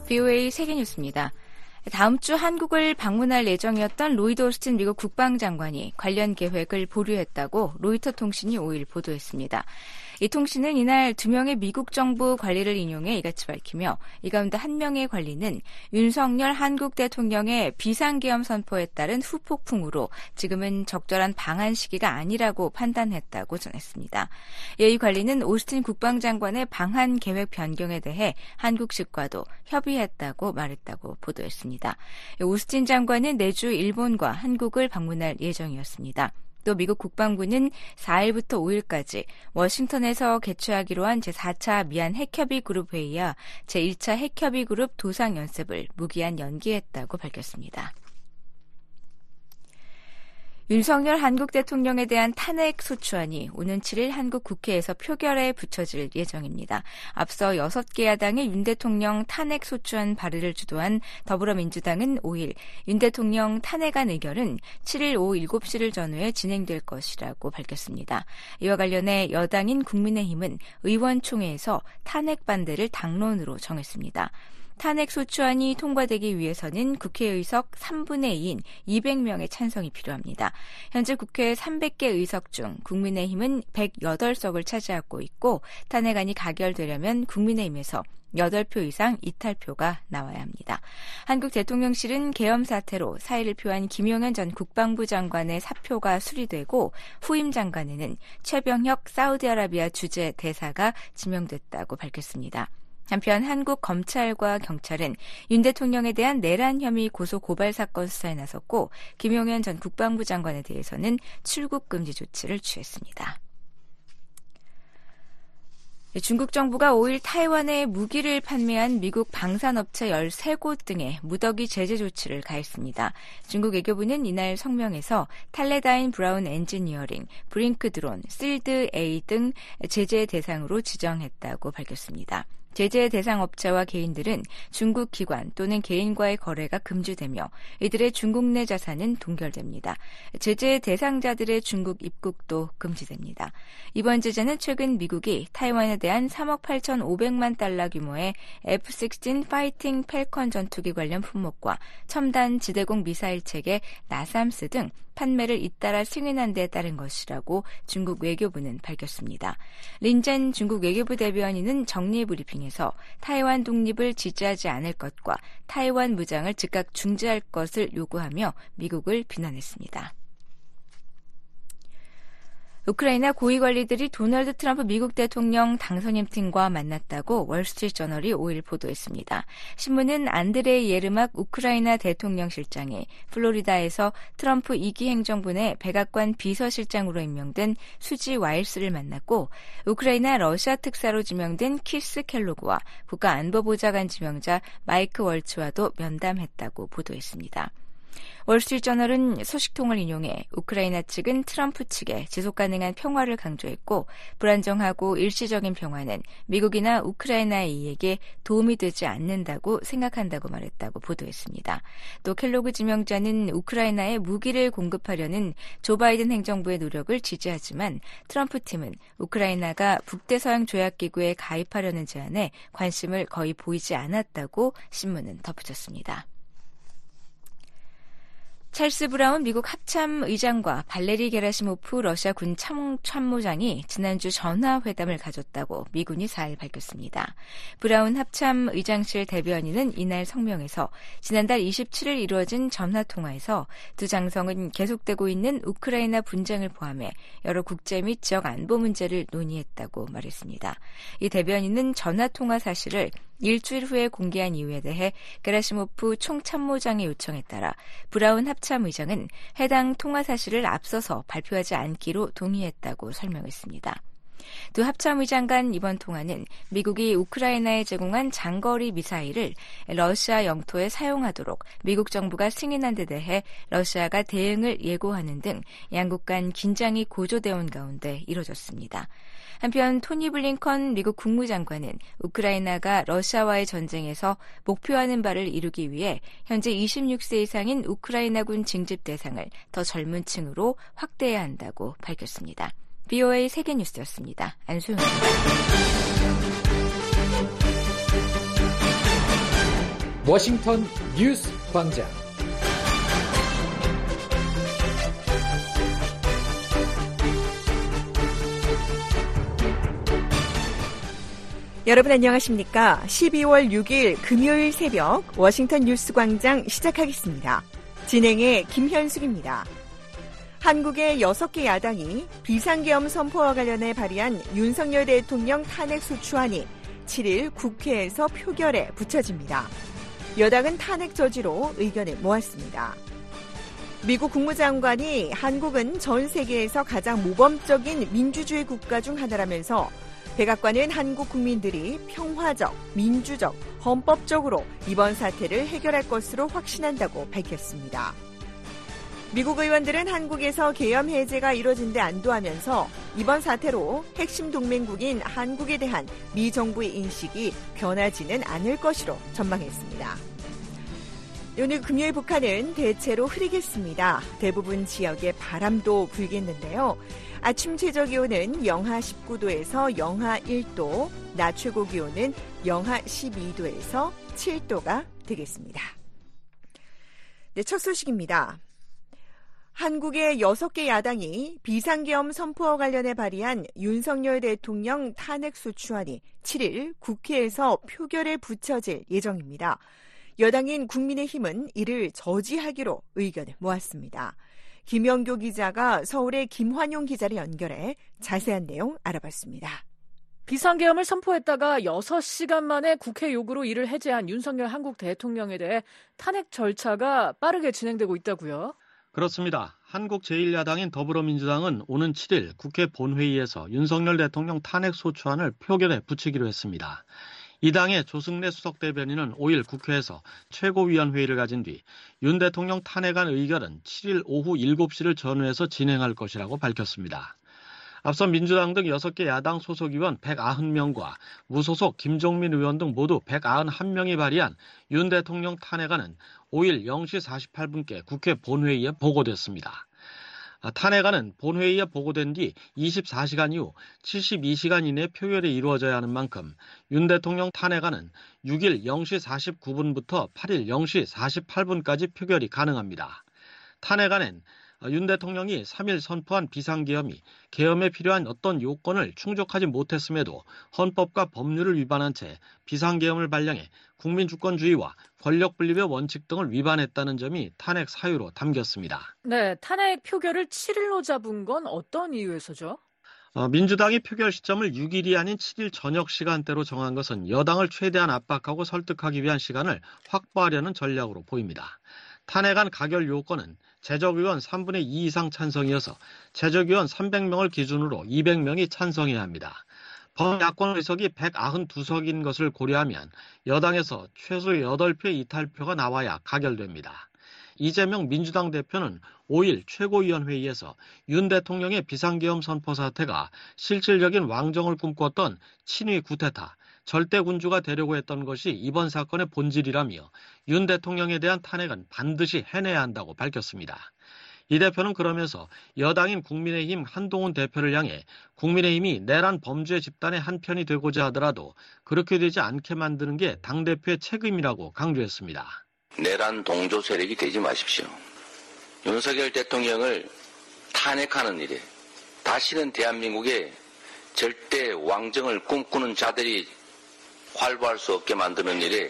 VOA 세계뉴스입니다. 다음 주 한국을 방문할 예정이었던 로이드 오스틴 미국 국방장관이 관련 계획을 보류했다고 로이터 통신이 5일 보도했습니다. 이 통신은 이날 2명의 미국 정부 관리를 인용해 이같이 밝히며 이 가운데 한 명의 관리는 윤석열 한국 대통령의 비상계엄 선포에 따른 후폭풍으로 지금은 적절한 방한 시기가 아니라고 판단했다고 전했습니다. 이 관리는 오스틴 국방장관의 방한 계획 변경에 대해 한국 측과도 협의했다고 말했다고 보도했습니다. 오스틴 장관은 내주 일본과 한국을 방문할 예정이었습니다. 또 미국 국방부는 4일부터 5일까지 워싱턴에서 개최하기로 한 제4차 미한 핵협의 그룹 회의와 제1차 핵협의 그룹 도상 연습을 무기한 연기했다고 밝혔습니다. 윤석열 한국 대통령에 대한 탄핵 소추안이 오는 7일 한국 국회에서 표결에 붙여질 예정입니다. 앞서 6개 야당의 윤 대통령 탄핵 소추안 발의를 주도한 더불어민주당은 5일 윤 대통령 탄핵안 의결은 7일 오후 7시를 전후에 진행될 것이라고 밝혔습니다. 이와 관련해 여당인 국민의힘은 의원총회에서 탄핵 반대를 당론으로 정했습니다. 탄핵 소추안이 통과되기 위해서는 국회의석 3분의 2인 200명의 찬성이 필요합니다. 현재 국회 300개 의석 중 국민의힘은 108석을 차지하고 있고 탄핵안이 가결되려면 국민의힘에서 8표 이상 이탈표가 나와야 합니다. 한국 대통령실은 계엄 사태로 사의를 표한 김용현 전 국방부 장관의 사표가 수리되고 후임 장관에는 최병혁 사우디아라비아 주재 대사가 지명됐다고 밝혔습니다. 한편 한국 검찰과 경찰은 윤 대통령에 대한 내란 혐의 고소 고발 사건 수사에 나섰고 김용현 전 국방부 장관에 대해서는 출국 금지 조치를 취했습니다. 중국 정부가 5일 타이완에 무기를 판매한 미국 방산업체 13곳 등에 무더기 제재 조치를 가했습니다. 중국 외교부는 이날 성명에서 탈레다인 브라운 엔지니어링, 브링크 드론, 실드 A 등 제재 대상으로 지정했다고 밝혔습니다. 제재 대상 업체와 개인들은 중국 기관 또는 개인과의 거래가 금지되며 이들의 중국 내 자산은 동결됩니다. 제재 대상자들의 중국 입국도 금지됩니다. 이번 제재는 최근 미국이 타이완에 대한 3억 8,500만 달러 규모의 F-16 파이팅 팰컨 전투기 관련 품목과 첨단 지대공 미사일 체계 나삼스 등 판매를 잇따라 승인한 데 따른 것이라고 중국 외교부는 밝혔습니다. 린젠 중국 외교부 대변인은 정례 브리핑에서 타이완 독립을 지지하지 않을 것과 타이완 무장을 즉각 중지할 것을 요구하며 미국을 비난했습니다. 우크라이나 고위 관리들이 도널드 트럼프 미국 대통령 당선인 팀과 만났다고 월스트리트저널이 5일 보도했습니다. 신문은 안드레이 예르막 우크라이나 대통령 실장이 플로리다에서 트럼프 2기 행정부 내 백악관 비서실장으로 임명된 수지 와일스를 만났고 우크라이나 러시아 특사로 지명된 키스 켈로그와 국가안보보좌관 지명자 마이크 월츠와도 면담했다고 보도했습니다. 월스트리트저널은 소식통을 인용해 우크라이나 측은 트럼프 측에 지속가능한 평화를 강조했고 불안정하고 일시적인 평화는 미국이나 우크라이나의 이익에 도움이 되지 않는다고 생각한다고 말했다고 보도했습니다. 또 켈로그 지명자는 우크라이나에 무기를 공급하려는 조 바이든 행정부의 노력을 지지하지만 트럼프 팀은 우크라이나가 북대서양 조약기구에 가입하려는 제안에 관심을 거의 보이지 않았다고 신문은 덧붙였습니다. 찰스 브라운 미국 합참 의장과 발레리 게라시모프 러시아 군 참모장이 지난주 전화회담을 가졌다고 미군이 4일 밝혔습니다. 브라운 합참 의장실 대변인은 이날 성명에서 지난달 27일 이루어진 전화통화에서 두 장성은 계속되고 있는 우크라이나 분쟁을 포함해 여러 국제 및 지역 안보 문제를 논의했다고 말했습니다. 이 대변인은 전화통화 사실을 일주일 후에 공개한 이유에 대해 게라시모프 총참모장의 요청에 따라 브라운 합참 의장은 해당 통화 사실을 앞서서 발표하지 않기로 동의했다고 설명했습니다. 두 합참 의장 간 이번 통화는 미국이 우크라이나에 제공한 장거리 미사일을 러시아 영토에 사용하도록 미국 정부가 승인한 데 대해 러시아가 대응을 예고하는 등 양국 간 긴장이 고조되어 온 가운데 이뤄졌습니다. 한편 토니 블링컨 미국 국무장관은 우크라이나가 러시아와의 전쟁에서 목표하는 바를 이루기 위해 현재 26세 이상인 우크라이나군 징집 대상을 더 젊은 층으로 확대해야 한다고 밝혔습니다. VOA 세계뉴스였습니다. 안소영입니다. 워싱턴 뉴스 광장. 여러분 안녕하십니까? 12월 6일 금요일 새벽 워싱턴 뉴스 광장 시작하겠습니다. 진행의 김현숙입니다. 한국의 6개 야당이 비상계엄 선포와 관련해 발의한 윤석열 대통령 탄핵소추안이 7일 국회에서 표결에 붙여집니다. 여당은 탄핵 저지로 의견을 모았습니다. 미국 국무장관이 한국은 전 세계에서 가장 모범적인 민주주의 국가 중 하나라면서 백악관은 한국 국민들이 평화적, 민주적, 헌법적으로 이번 사태를 해결할 것으로 확신한다고 밝혔습니다. 미국 의원들은 한국에서 계엄 해제가 이뤄진 데 안도하면서 이번 사태로 핵심 동맹국인 한국에 대한 미 정부의 인식이 변하지는 않을 것으로 전망했습니다. 오늘 금요일 북한은 대체로 흐리겠습니다. 대부분 지역에 바람도 불겠는데요. 아침 최저기온은 영하 19도에서 영하 1도, 낮 최고기온은 영하 12도에서 7도가 되겠습니다. 네, 첫 소식입니다. 한국의 6개 야당이 비상계엄 선포와 관련해 발의한 윤석열 대통령 탄핵소추안이 7일 국회에서 표결에 붙여질 예정입니다. 여당인 국민의힘은 이를 저지하기로 의견을 모았습니다. 김영교 기자가 서울의 김환용 기자를 연결해 자세한 내용 알아봤습니다. 비상계엄을 선포했다가 6시간 만에 국회 요구로 이를 해제한 윤석열 한국 대통령에 대해 탄핵 절차가 빠르게 진행되고 있다고요? 그렇습니다. 한국 제1야당인 더불어민주당은 오는 7일 국회 본회의에서 윤석열 대통령 탄핵소추안을 표결에 붙이기로 했습니다. 이 당의 조승래 수석대변인은 5일 국회에서 최고위원회의를 가진 뒤 윤 대통령 탄핵안 의결은 7일 오후 7시를 전후해서 진행할 것이라고 밝혔습니다. 앞서 민주당 등 6개 야당 소속 의원 190명과 무소속 김종민 의원 등 모두 191명이 발의한 윤 대통령 탄핵안은 5일 0시 48분께 국회 본회의에 보고됐습니다. 탄핵안은 본회의에 보고된 뒤 24시간 이후 72시간 이내 표결이 이루어져야 하는 만큼 윤 대통령 탄핵안은 6일 0시 49분부터 8일 0시 48분까지 표결이 가능합니다. 탄핵안엔 윤 대통령이 3일 선포한 비상계엄이 계엄에 필요한 어떤 요건을 충족하지 못했음에도 헌법과 법률을 위반한 채 비상계엄을 발령해 국민주권주의와 권력분립의 원칙 등을 위반했다는 점이 탄핵 사유로 담겼습니다. 네, 탄핵 표결을 7일로 잡은 건 어떤 이유에서죠? 민주당이 표결 시점을 6일이 아닌 7일 저녁 시간대로 정한 것은 여당을 최대한 압박하고 설득하기 위한 시간을 확보하려는 전략으로 보입니다. 탄핵안 가결 요건은 재적의원 3분의 2 이상 찬성이어서 재적의원 300명을 기준으로 200명이 찬성해야 합니다. 범야권 의석이 192석인 것을 고려하면 여당에서 최소 8표의 이탈표가 나와야 가결됩니다. 이재명 민주당 대표는 5일 최고위원회의에서 윤 대통령의 비상계엄 선포 사태가 실질적인 왕정을 꿈꿨던 친위 구테타, 절대군주가 되려고 했던 것이 이번 사건의 본질이라며 윤 대통령에 대한 탄핵은 반드시 해내야 한다고 밝혔습니다. 이 대표는 그러면서 여당인 국민의힘 한동훈 대표를 향해 국민의힘이 내란 범죄 집단의 한 편이 되고자 하더라도 그렇게 되지 않게 만드는 게 당대표의 책임이라고 강조했습니다. 내란 동조 세력이 되지 마십시오. 윤석열 대통령을 탄핵하는 일에 다시는 대한민국의 절대 왕정을 꿈꾸는 자들이 활보할 수 없게 만드는 일에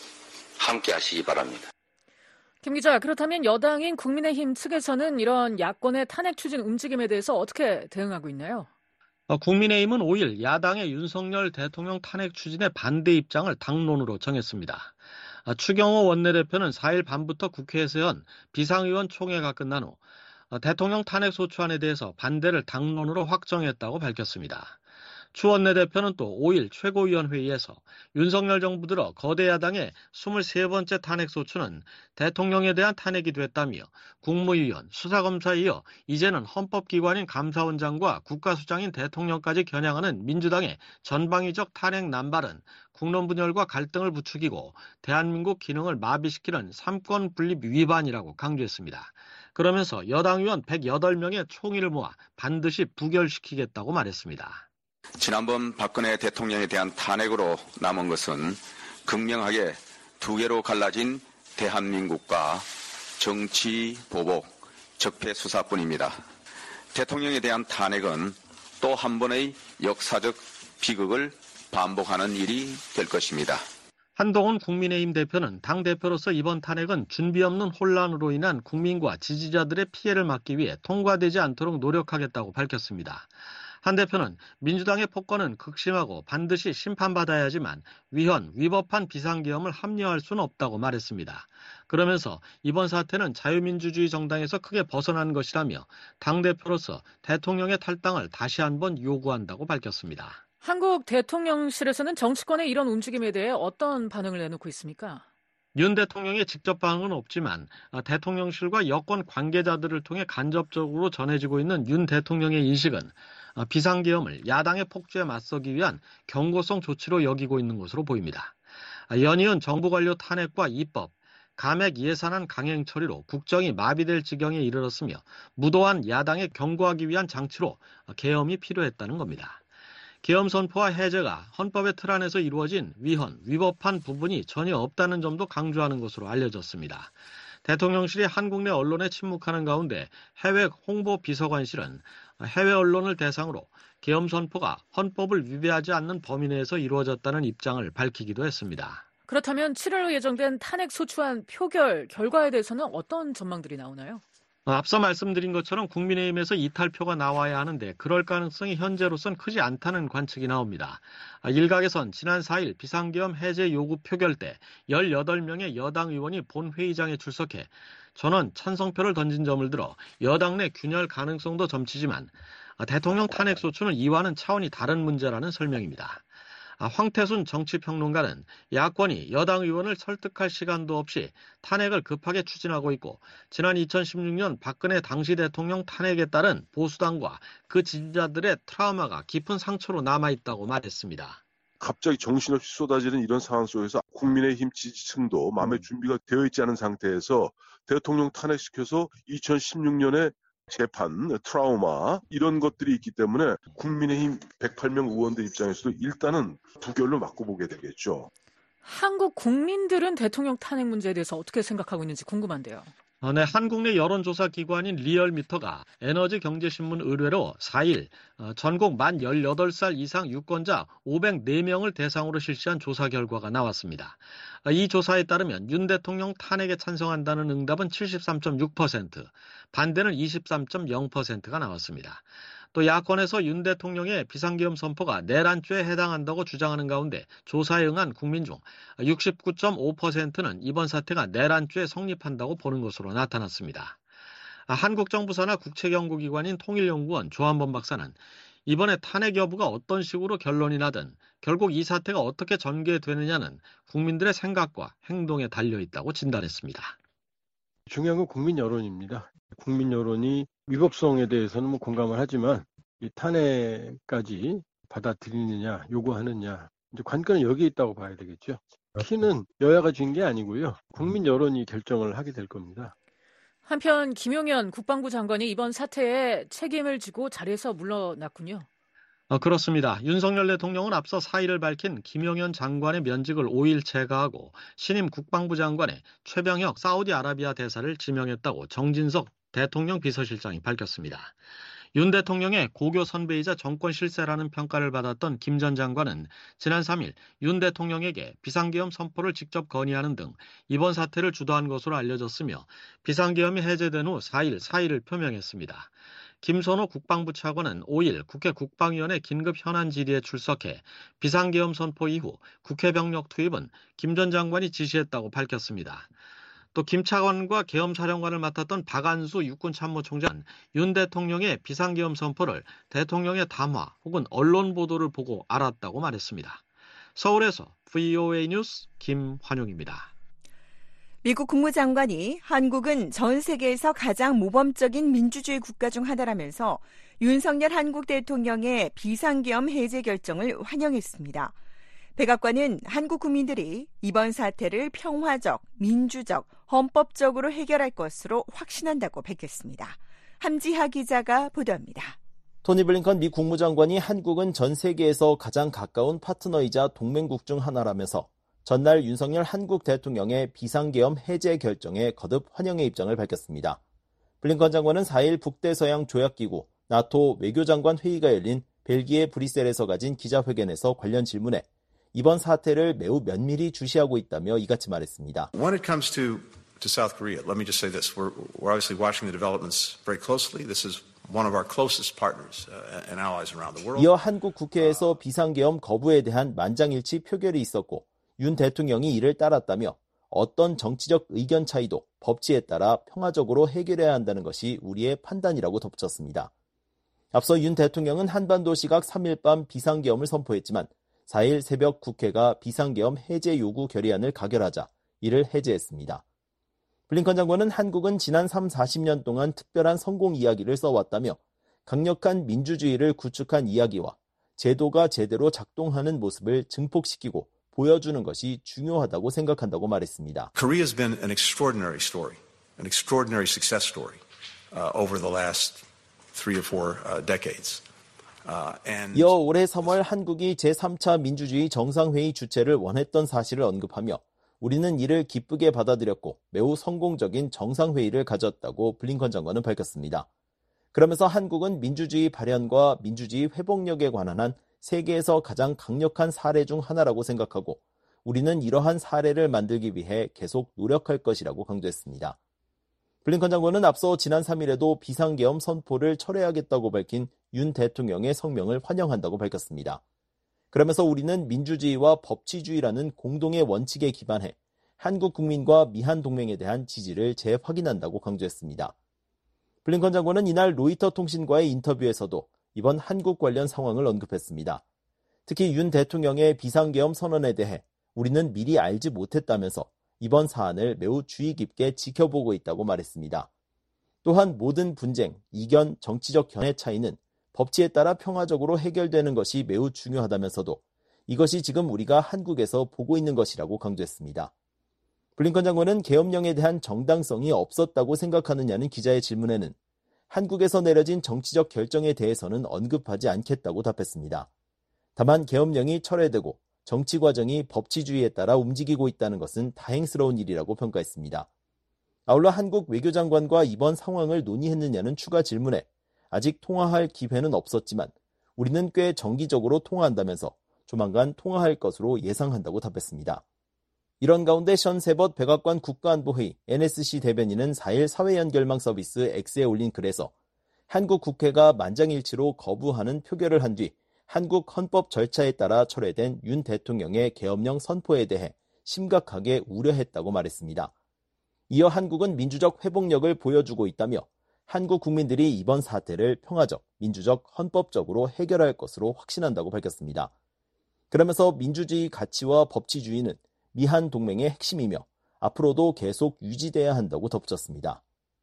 함께 하시기 바랍니다. 김 기자, 그렇다면 여당인 국민의힘 측에서는 이런 야권의 탄핵 추진 움직임에 대해서 어떻게 대응하고 있나요? 국민의힘은 5일 야당의 윤석열 대통령 탄핵 추진에 반대 입장을 당론으로 정했습니다. 추경호 원내대표는 4일 밤부터 국회에서 연 비상의원 총회가 끝난 후 대통령 탄핵 소추안에 대해서 반대를 당론으로 확정했다고 밝혔습니다. 추 원내대표는 또 5일 최고위원회의에서 윤석열 정부 들어 거대 야당의 23번째 탄핵소추는 대통령에 대한 탄핵이 됐다며 국무위원, 수사검사에 이어 이제는 헌법기관인 감사원장과 국가수장인 대통령까지 겨냥하는 민주당의 전방위적 탄핵 남발은 국론분열과 갈등을 부추기고 대한민국 기능을 마비시키는 삼권 분립 위반이라고 강조했습니다. 그러면서 여당 의원 108명의 총의를 모아 반드시 부결시키겠다고 말했습니다. 지난번 박근혜 대통령에 대한 탄핵으로 남은 것은 극명하게 두 개로 갈라진 대한민국과 정치 보복, 적폐 수사뿐입니다. 대통령에 대한 탄핵은 또 한 번의 역사적 비극을 반복하는 일이 될 것입니다. 한동훈 국민의힘 대표는 당대표로서 이번 탄핵은 준비 없는 혼란으로 인한 국민과 지지자들의 피해를 막기 위해 통과되지 않도록 노력하겠다고 밝혔습니다. 한 대표는 민주당의 폭거는 극심하고 반드시 심판받아야 하지만 위헌, 위법한 비상계엄을 합리화할 수는 없다고 말했습니다. 그러면서 이번 사태는 자유민주주의 정당에서 크게 벗어난 것이라며 당대표로서 대통령의 탈당을 다시 한번 요구한다고 밝혔습니다. 한국 대통령실에서는 정치권의 이런 움직임에 대해 어떤 반응을 내놓고 있습니까? 윤 대통령의 직접 반응은 없지만 대통령실과 여권 관계자들을 통해 간접적으로 전해지고 있는 윤 대통령의 인식은 비상계엄을 야당의 폭주에 맞서기 위한 경고성 조치로 여기고 있는 것으로 보입니다. 연이은 정부 관료 탄핵과 입법, 감액 예산안 강행 처리로 국정이 마비될 지경에 이르렀으며 무도한 야당에 경고하기 위한 장치로 계엄이 필요했다는 겁니다. 계엄 선포와 해제가 헌법의 틀 안에서 이루어진 위헌, 위법한 부분이 전혀 없다는 점도 강조하는 것으로 알려졌습니다. 대통령실이 한국 내 언론에 침묵하는 가운데 해외 홍보 비서관실은 해외 언론을 대상으로 계엄 선포가 헌법을 위배하지 않는 범위 내에서 이루어졌다는 입장을 밝히기도 했습니다. 그렇다면 7월로 예정된 탄핵 소추안 표결 결과에 대해서는 어떤 전망들이 나오나요? 앞서 말씀드린 것처럼 국민의힘에서 이탈표가 나와야 하는데 그럴 가능성이 현재로선 크지 않다는 관측이 나옵니다. 일각에선 지난 4일 비상계엄 해제 요구 표결 때 18명의 여당 의원이 본회의장에 출석해 전원 찬성표를 던진 점을 들어 여당 내 균열 가능성도 점치지만 대통령 탄핵소추는 이와는 차원이 다른 문제라는 설명입니다. 황태순 정치평론가는 야권이 여당 의원을 설득할 시간도 없이 탄핵을 급하게 추진하고 있고 지난 2016년 박근혜 당시 대통령 탄핵에 따른 보수당과 그 지지자들의 트라우마가 깊은 상처로 남아있다고 말했습니다. 갑자기 정신없이 쏟아지는 이런 상황 속에서 국민의힘 지지층도 마음의 준비가 되어 있지 않은 상태에서 대통령 탄핵시켜서 2016년에 재판, 트라우마 이런 것들이 있기 때문에 국민의힘 108명 의원들 입장에서도 일단은 두 결로 맞고보게 되겠죠. 한국 국민들은 대통령 탄핵 문제에 대해서 어떻게 생각하고 있는지 궁금한데요. 네, 한국 내 여론조사 기관인 리얼미터가 에너지경제신문 의뢰로 4일 전국 만 18살 이상 유권자 504명을 대상으로 실시한 조사 결과가 나왔습니다. 이 조사에 따르면 윤 대통령 탄핵에 찬성한다는 응답은 73.6%, 반대는 23.0%가 나왔습니다. 또 야권에서 윤 대통령의 비상계엄 선포가 내란죄에 해당한다고 주장하는 가운데 조사에 응한 국민 중 69.5%는 이번 사태가 내란죄에 성립한다고 보는 것으로 나타났습니다. 한국 정부 산하 국책연구기관인 통일연구원 조한범 박사는 이번에 탄핵 여부가 어떤 식으로 결론이 나든 결국 이 사태가 어떻게 전개되느냐는 국민들의 생각과 행동에 달려있다고 진단했습니다. 중요한 건 국민 여론입니다. 국민 여론이 위법성에 대해서는 공감을 하지만 이 탄핵까지 받아들이느냐 요구하느냐 이제 관건은 여기에 있다고 봐야 되겠죠. 키는 여야가 쥔 게 아니고요. 국민 여론이 결정을 하게 될 겁니다. 한편 김용현 국방부 장관이 이번 사태에 책임을 지고 자리에서 물러났군요. 그렇습니다. 윤석열 대통령은 앞서 사의를 밝힌 김용현 장관의 면직을 5일 체가하고 신임 국방부 장관에 최병혁 사우디아라비아 대사를 지명했다고 정진석 대통령 비서실장이 밝혔습니다. 윤 대통령의 고교 선배이자 정권 실세라는 평가를 받았던 김 전 장관은 지난 3일 윤 대통령에게 비상계엄 선포를 직접 건의하는 등 이번 사태를 주도한 것으로 알려졌으며 비상계엄이 해제된 후 4일 사의를 표명했습니다. 김선호 국방부 차관은 5일 국회 국방위원회 긴급 현안 질의에 출석해 비상계엄 선포 이후 국회 병력 투입은 김 전 장관이 지시했다고 밝혔습니다. 또 김 차관과 계엄사령관을 맡았던 박안수 육군참모총장은 윤 대통령의 비상계엄 선포를 대통령의 담화 혹은 언론 보도를 보고 알았다고 말했습니다. 서울에서 VOA 뉴스 김환용입니다. 미국 국무장관이 한국은 전 세계에서 가장 모범적인 민주주의 국가 중 하나라면서 윤석열 한국 대통령의 비상계엄 해제 결정을 환영했습니다. 백악관은 한국 국민들이 이번 사태를 평화적, 민주적, 헌법적으로 해결할 것으로 확신한다고 밝혔습니다. 함지하 기자가 보도합니다. 토니 블링컨 미 국무장관이 한국은 전 세계에서 가장 가까운 파트너이자 동맹국 중 하나라면서 전날 윤석열 한국 대통령의 비상계엄 해제 결정에 거듭 환영의 입장을 밝혔습니다. 블링컨 장관은 4일 북대서양 조약기구 나토 외교장관 회의가 열린 벨기에 브뤼셀에서 가진 기자회견에서 관련 질문에 이번 사태를 매우 면밀히 주시하고 있다며 이같이 말했습니다. When it comes to South Korea, let me just say this. We're obviously watching the developments very closely. This is one of our closest partners and allies around the world. 이어 한국 국회에서 비상계엄 거부에 대한 만장일치 표결이 있었고 윤 대통령이 이를 따랐다며 어떤 정치적 의견 차이도 법치에 따라 평화적으로 해결해야 한다는 것이 우리의 판단이라고 덧붙였습니다. 앞서 윤 대통령은 한반도 시각 3일 밤 비상계엄을 선포했지만 4일 새벽 국회가 비상계엄 해제 요구 결의안을 가결하자 이를 해제했습니다. 블링컨 장관은 한국은 지난 40년 동안 특별한 성공 이야기를 써왔다며 강력한 민주주의를 구축한 이야기와 제도가 제대로 작동하는 모습을 증폭시키고 보여주는 것이 중요하다고 생각한다고 말했습니다. Korea has been an extraordinary story, an extraordinary success story over the last 3 or 4 decades. 이어 올해 3월 한국이 제3차 민주주의 정상회의 주최를 원했던 사실을 언급하며 우리는 이를 기쁘게 받아들였고 매우 성공적인 정상회의를 가졌다고 블링컨 장관은 밝혔습니다. 그러면서 한국은 민주주의 발현과 민주주의 회복력에 관한 한 세계에서 가장 강력한 사례 중 하나라고 생각하고 우리는 이러한 사례를 만들기 위해 계속 노력할 것이라고 강조했습니다. 블링컨 장관은 앞서 지난 3일에도 비상계엄 선포를 철회하겠다고 밝힌 윤 대통령의 성명을 환영한다고 밝혔습니다. 그러면서 우리는 민주주의와 법치주의라는 공동의 원칙에 기반해 한국 국민과 미한 동맹에 대한 지지를 재확인한다고 강조했습니다. 블링컨 장관은 이날 로이터 통신과의 인터뷰에서도 이번 한국 관련 상황을 언급했습니다. 특히 윤 대통령의 비상계엄 선언에 대해 우리는 미리 알지 못했다면서 이번 사안을 매우 주의 깊게 지켜보고 있다고 말했습니다. 또한 모든 분쟁, 이견, 정치적 견해 차이는 법치에 따라 평화적으로 해결되는 것이 매우 중요하다면서도 이것이 지금 우리가 한국에서 보고 있는 것이라고 강조했습니다. 블링컨 장관은 계엄령에 대한 정당성이 없었다고 생각하느냐는 기자의 질문에는 한국에서 내려진 정치적 결정에 대해서는 언급하지 않겠다고 답했습니다. 다만 계엄령이 철회되고 정치 과정이 법치주의에 따라 움직이고 있다는 것은 다행스러운 일이라고 평가했습니다. 아울러 한국 외교장관과 이번 상황을 논의했느냐는 추가 질문에 아직 통화할 기회는 없었지만 우리는 꽤 정기적으로 통화한다면서 조만간 통화할 것으로 예상한다고 답했습니다. 이런 가운데 션 세벗 백악관 국가안보회의 NSC 대변인은 4일 사회연결망 서비스 X에 올린 글에서 한국 국회가 만장일치로 거부하는 표결을 한 뒤 한국 헌법 절차에 따라 철회된 윤 대통령의 계엄령 선포에 대해 심각하게 우려했다고 말했습니다. 이어 한국은 민주적 회복력을 보여주고 있다며 한국 국민들이 이번 사태를 평화적, 민주적, 헌법적으로 해결할 것으로 확신한다고 밝혔습니다. 그러면서 민주주의 가치와 법치주의는 미한 동맹의 핵심이며 앞으로도 계속 유지돼야 한다고 덧붙였습니다.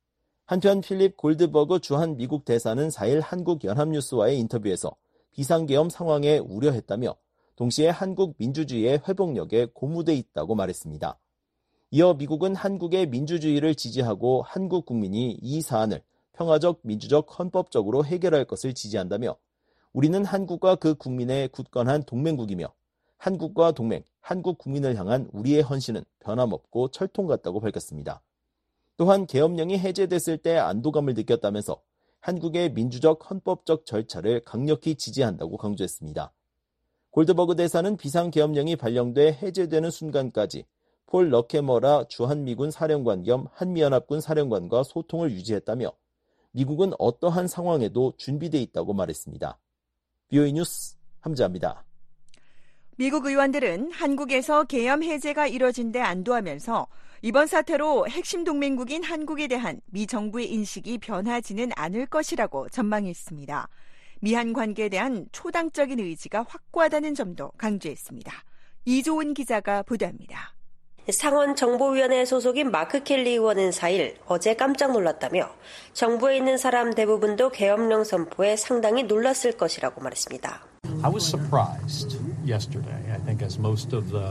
한편 필립 골드버그 주한 미국 대사는 4일 한국 연합뉴스와의 인터뷰에서 비상계엄 상황에 우려했다며 동시에 한국 민주주의의 회복력에 고무돼 있다고 말했습니다. 이어 미국은 한국의 민주주의를 지지하고 한국 국민이 이 사안을 평화적, 민주적, 헌법적으로 해결할 것을 지지한다며 우리는 한국과 그 국민의 굳건한 동맹국이며 한국과 동맹, 한국 국민을 향한 우리의 헌신은 변함없고 철통 같다고 밝혔습니다. 또한 계엄령이 해제됐을 때 안도감을 느꼈다면서 한국의 민주적, 헌법적 절차를 강력히 지지한다고 강조했습니다. 골드버그 대사는 비상계엄령이 발령돼 해제되는 순간까지 폴 러케머라 주한미군 사령관 겸 한미연합군 사령관과 소통을 유지했다며 미국은 어떠한 상황에도 준비돼 있다고 말했습니다. BOE 뉴스 함재합니다. 미국 의원들은 한국에서 계엄 해제가 이뤄진 데 안도하면서 이번 사태로 핵심 동맹국인 한국에 대한 미 정부의 인식이 변하지는 않을 것이라고 전망했습니다. 미한 관계에 대한 초당적인 의지가 확고하다는 점도 강조했습니다. 이조은 기자가 보도합니다. 상원정보위원회 소속인 마크 켈리 의원은 4일 어제 깜짝 놀랐다며 정부에 있는 사람 대부분도 계엄령 선포에 상당히 놀랐을 것이라고 말했습니다. I was surprised yesterday. I think as most of the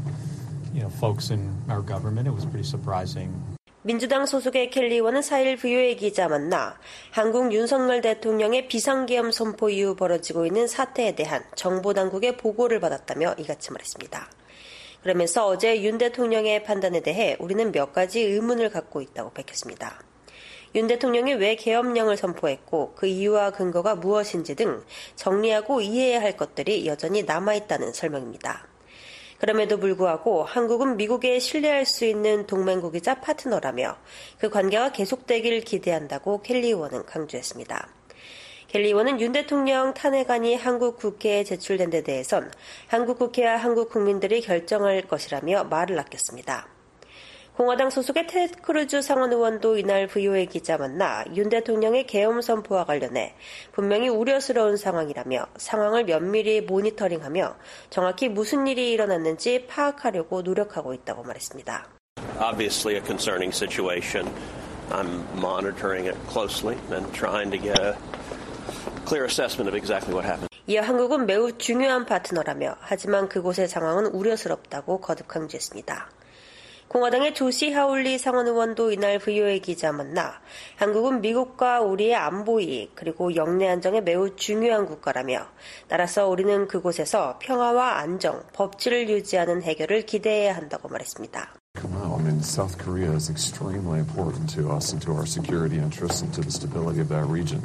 folks in our government, it was pretty surprising. 민주당 소속의 켈리 의원은 4일 VOA 기자 만나 한국 윤석열 대통령의 비상계엄 선포 이후 벌어지고 있는 사태에 대한 정보 당국의 보고를 받았다며 이같이 말했습니다. 그러면서 어제 윤 대통령의 판단에 대해 우리는 몇 가지 의문을 갖고 있다고 밝혔습니다. 윤 대통령이 왜 계엄령을 선포했고 그 이유와 근거가 무엇인지 등 정리하고 이해해야 할 것들이 여전히 남아있다는 설명입니다. 그럼에도 불구하고 한국은 미국에 신뢰할 수 있는 동맹국이자 파트너라며 그 관계가 계속되길 기대한다고 켈리 의원은 강조했습니다. 켈리 의원은 윤 대통령 탄핵안이 한국 국회에 제출된 데 대해선 한국 국회와 한국 국민들이 결정할 것이라며 말을 아꼈습니다. 공화당 소속의 테드 크루즈 상원 의원도 이날 VOA 기자 만나 윤 대통령의 계엄 선포와 관련해 분명히 우려스러운 상황이라며 상황을 면밀히 모니터링하며 정확히 무슨 일이 일어났는지 파악하려고 노력하고 있다고 말했습니다. Obviously a concerning situation. I'm monitoring it closely and trying to get a clear assessment of exactly what happened. 이어 한국은 매우 중요한 파트너라며 하지만 그곳의 상황은 우려스럽다고 거듭 강조했습니다. 공화당의 조시 하울리 상원 의원도 이날 VOA 기자 만나 한국은 미국과 우리의 안보 이익 그리고 영내 안정에 매우 중요한 국가라며 따라서 우리는 그곳에서 평화와 안정, 법治을 유지하는 해결을 기대해야 한다고 말했습니다. South Korea is extremely important to us and to our security interests and to the stability of that region.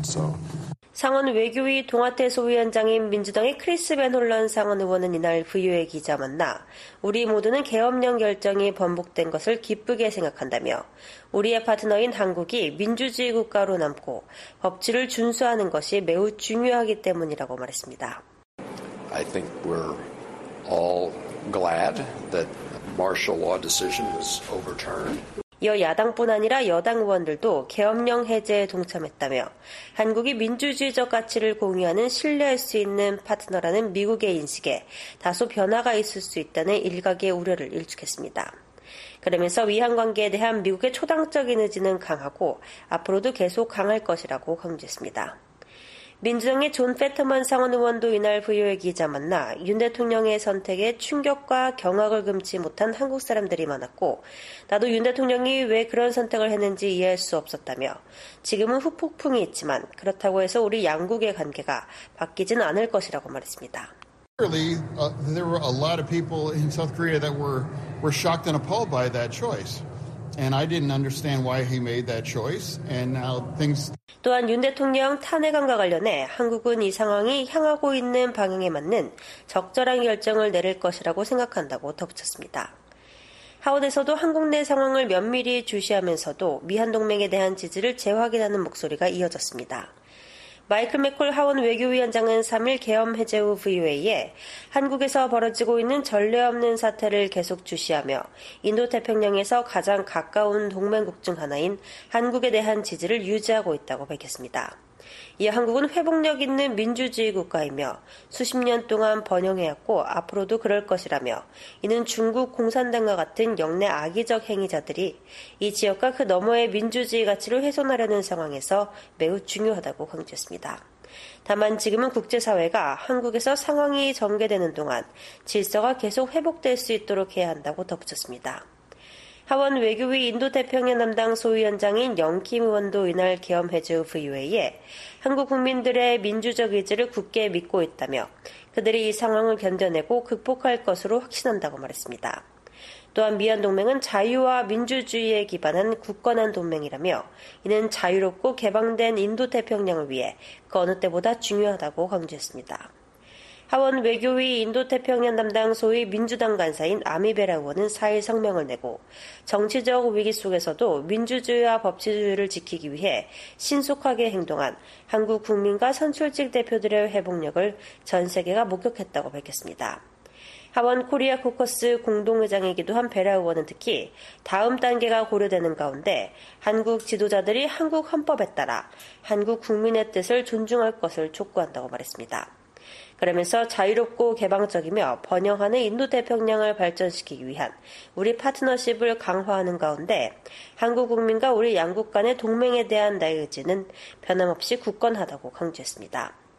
상원 외교위 동아태 소위원장인 민주당의 크리스 벤 홀런 상원 의원은 이날 VOA 기자 만나 우리 모두는 계엄령 결정이 번복된 것을 기쁘게 생각한다며 우리의 파트너인 한국이 민주주의 국가로 남고 법治을 준수하는 것이 매우 중요하기 때문이라고 말했습니다. I think we're all glad that martial law decision was overturned. 이어 야당뿐 아니라 여당 의원들도 계엄령 해제에 동참했다며 한국이 민주주의적 가치를 공유하는 신뢰할 수 있는 파트너라는 미국의 인식에 다소 변화가 있을 수 있다는 일각의 우려를 일축했습니다. 그러면서 위한 관계에 대한 미국의 초당적인 의지는 강하고 앞으로도 계속 강할 것이라고 강조했습니다. 민주당의 존 페터먼 상원 의원도 이날 VOA 기자 만나 윤 대통령의 선택에 충격과 경악을 금치 못한 한국 사람들이 많았고 나도 윤 대통령이 왜 그런 선택을 했는지 이해할 수 없었다며 지금은 후폭풍이 있지만 그렇다고 해서 우리 양국의 관계가 바뀌지는 않을 것이라고 말했습니다. Clearly, there were a lot of people in South Korea that were shocked and appalled by that choice. And I didn't understand why he made that choice. And now things. 또한 윤 대통령 탄핵안과 관련해 한국은 이 상황이 향하고 있는 방향에 맞는 적절한 결정을 내릴 것이라고 생각한다고 덧붙였습니다. 하원에서도 한국 내 상황을 면밀히 주시하면서도 미한동맹에 대한 지지를 재확인하는 목소리가 이어졌습니다. 마이클 맥콜 하원 외교위원장은 3일 계엄 해제 후 VOA에 한국에서 벌어지고 있는 전례 없는 사태를 계속 주시하며 인도태평양에서 가장 가까운 동맹국 중 하나인 한국에 대한 지지를 유지하고 있다고 밝혔습니다. 이어 한국은 회복력 있는 민주주의 국가이며 수십 년 동안 번영해왔고 앞으로도 그럴 것이라며 이는 중국 공산당과 같은 영내 악의적 행위자들이 이 지역과 그 너머의 민주주의 가치를 훼손하려는 상황에서 매우 중요하다고 강조했습니다. 다만 지금은 국제사회가 한국에서 상황이 전개되는 동안 질서가 계속 회복될 수 있도록 해야 한다고 덧붙였습니다. 하원 외교위 인도태평양 담당 소위원장인 영킴 의원도 이날 계엄 해제 후 VOA에 한국 국민들의 민주적 의지를 굳게 믿고 있다며 그들이 이 상황을 견뎌내고 극복할 것으로 확신한다고 말했습니다. 또한 미한동맹은 자유와 민주주의에 기반한 굳건한 동맹이라며 이는 자유롭고 개방된 인도태평양을 위해 그 어느 때보다 중요하다고 강조했습니다. 하원 외교위 인도태평양 담당 소위 민주당 간사인 아미베라 의원은 4일 성명을 내고 정치적 위기 속에서도 민주주의와 법치주의를 지키기 위해 신속하게 행동한 한국 국민과 선출직 대표들의 회복력을 전 세계가 목격했다고 밝혔습니다. 하원 코리아 코커스 공동의장이기도 한 베라 의원은 특히 다음 단계가 고려되는 가운데 한국 지도자들이 한국 헌법에 따라 한국 국민의 뜻을 존중할 것을 촉구한다고 말했습니다. 그러면서 자유롭고 개방적이며 번영하는 인도태평양을 발전시키기 위한 우리 파트너십을 강화하는 가운데 한국 국민과 우리 양국 간의 동맹에 대한 나의 의지는 변함없이 굳건하다고 강조했습니다.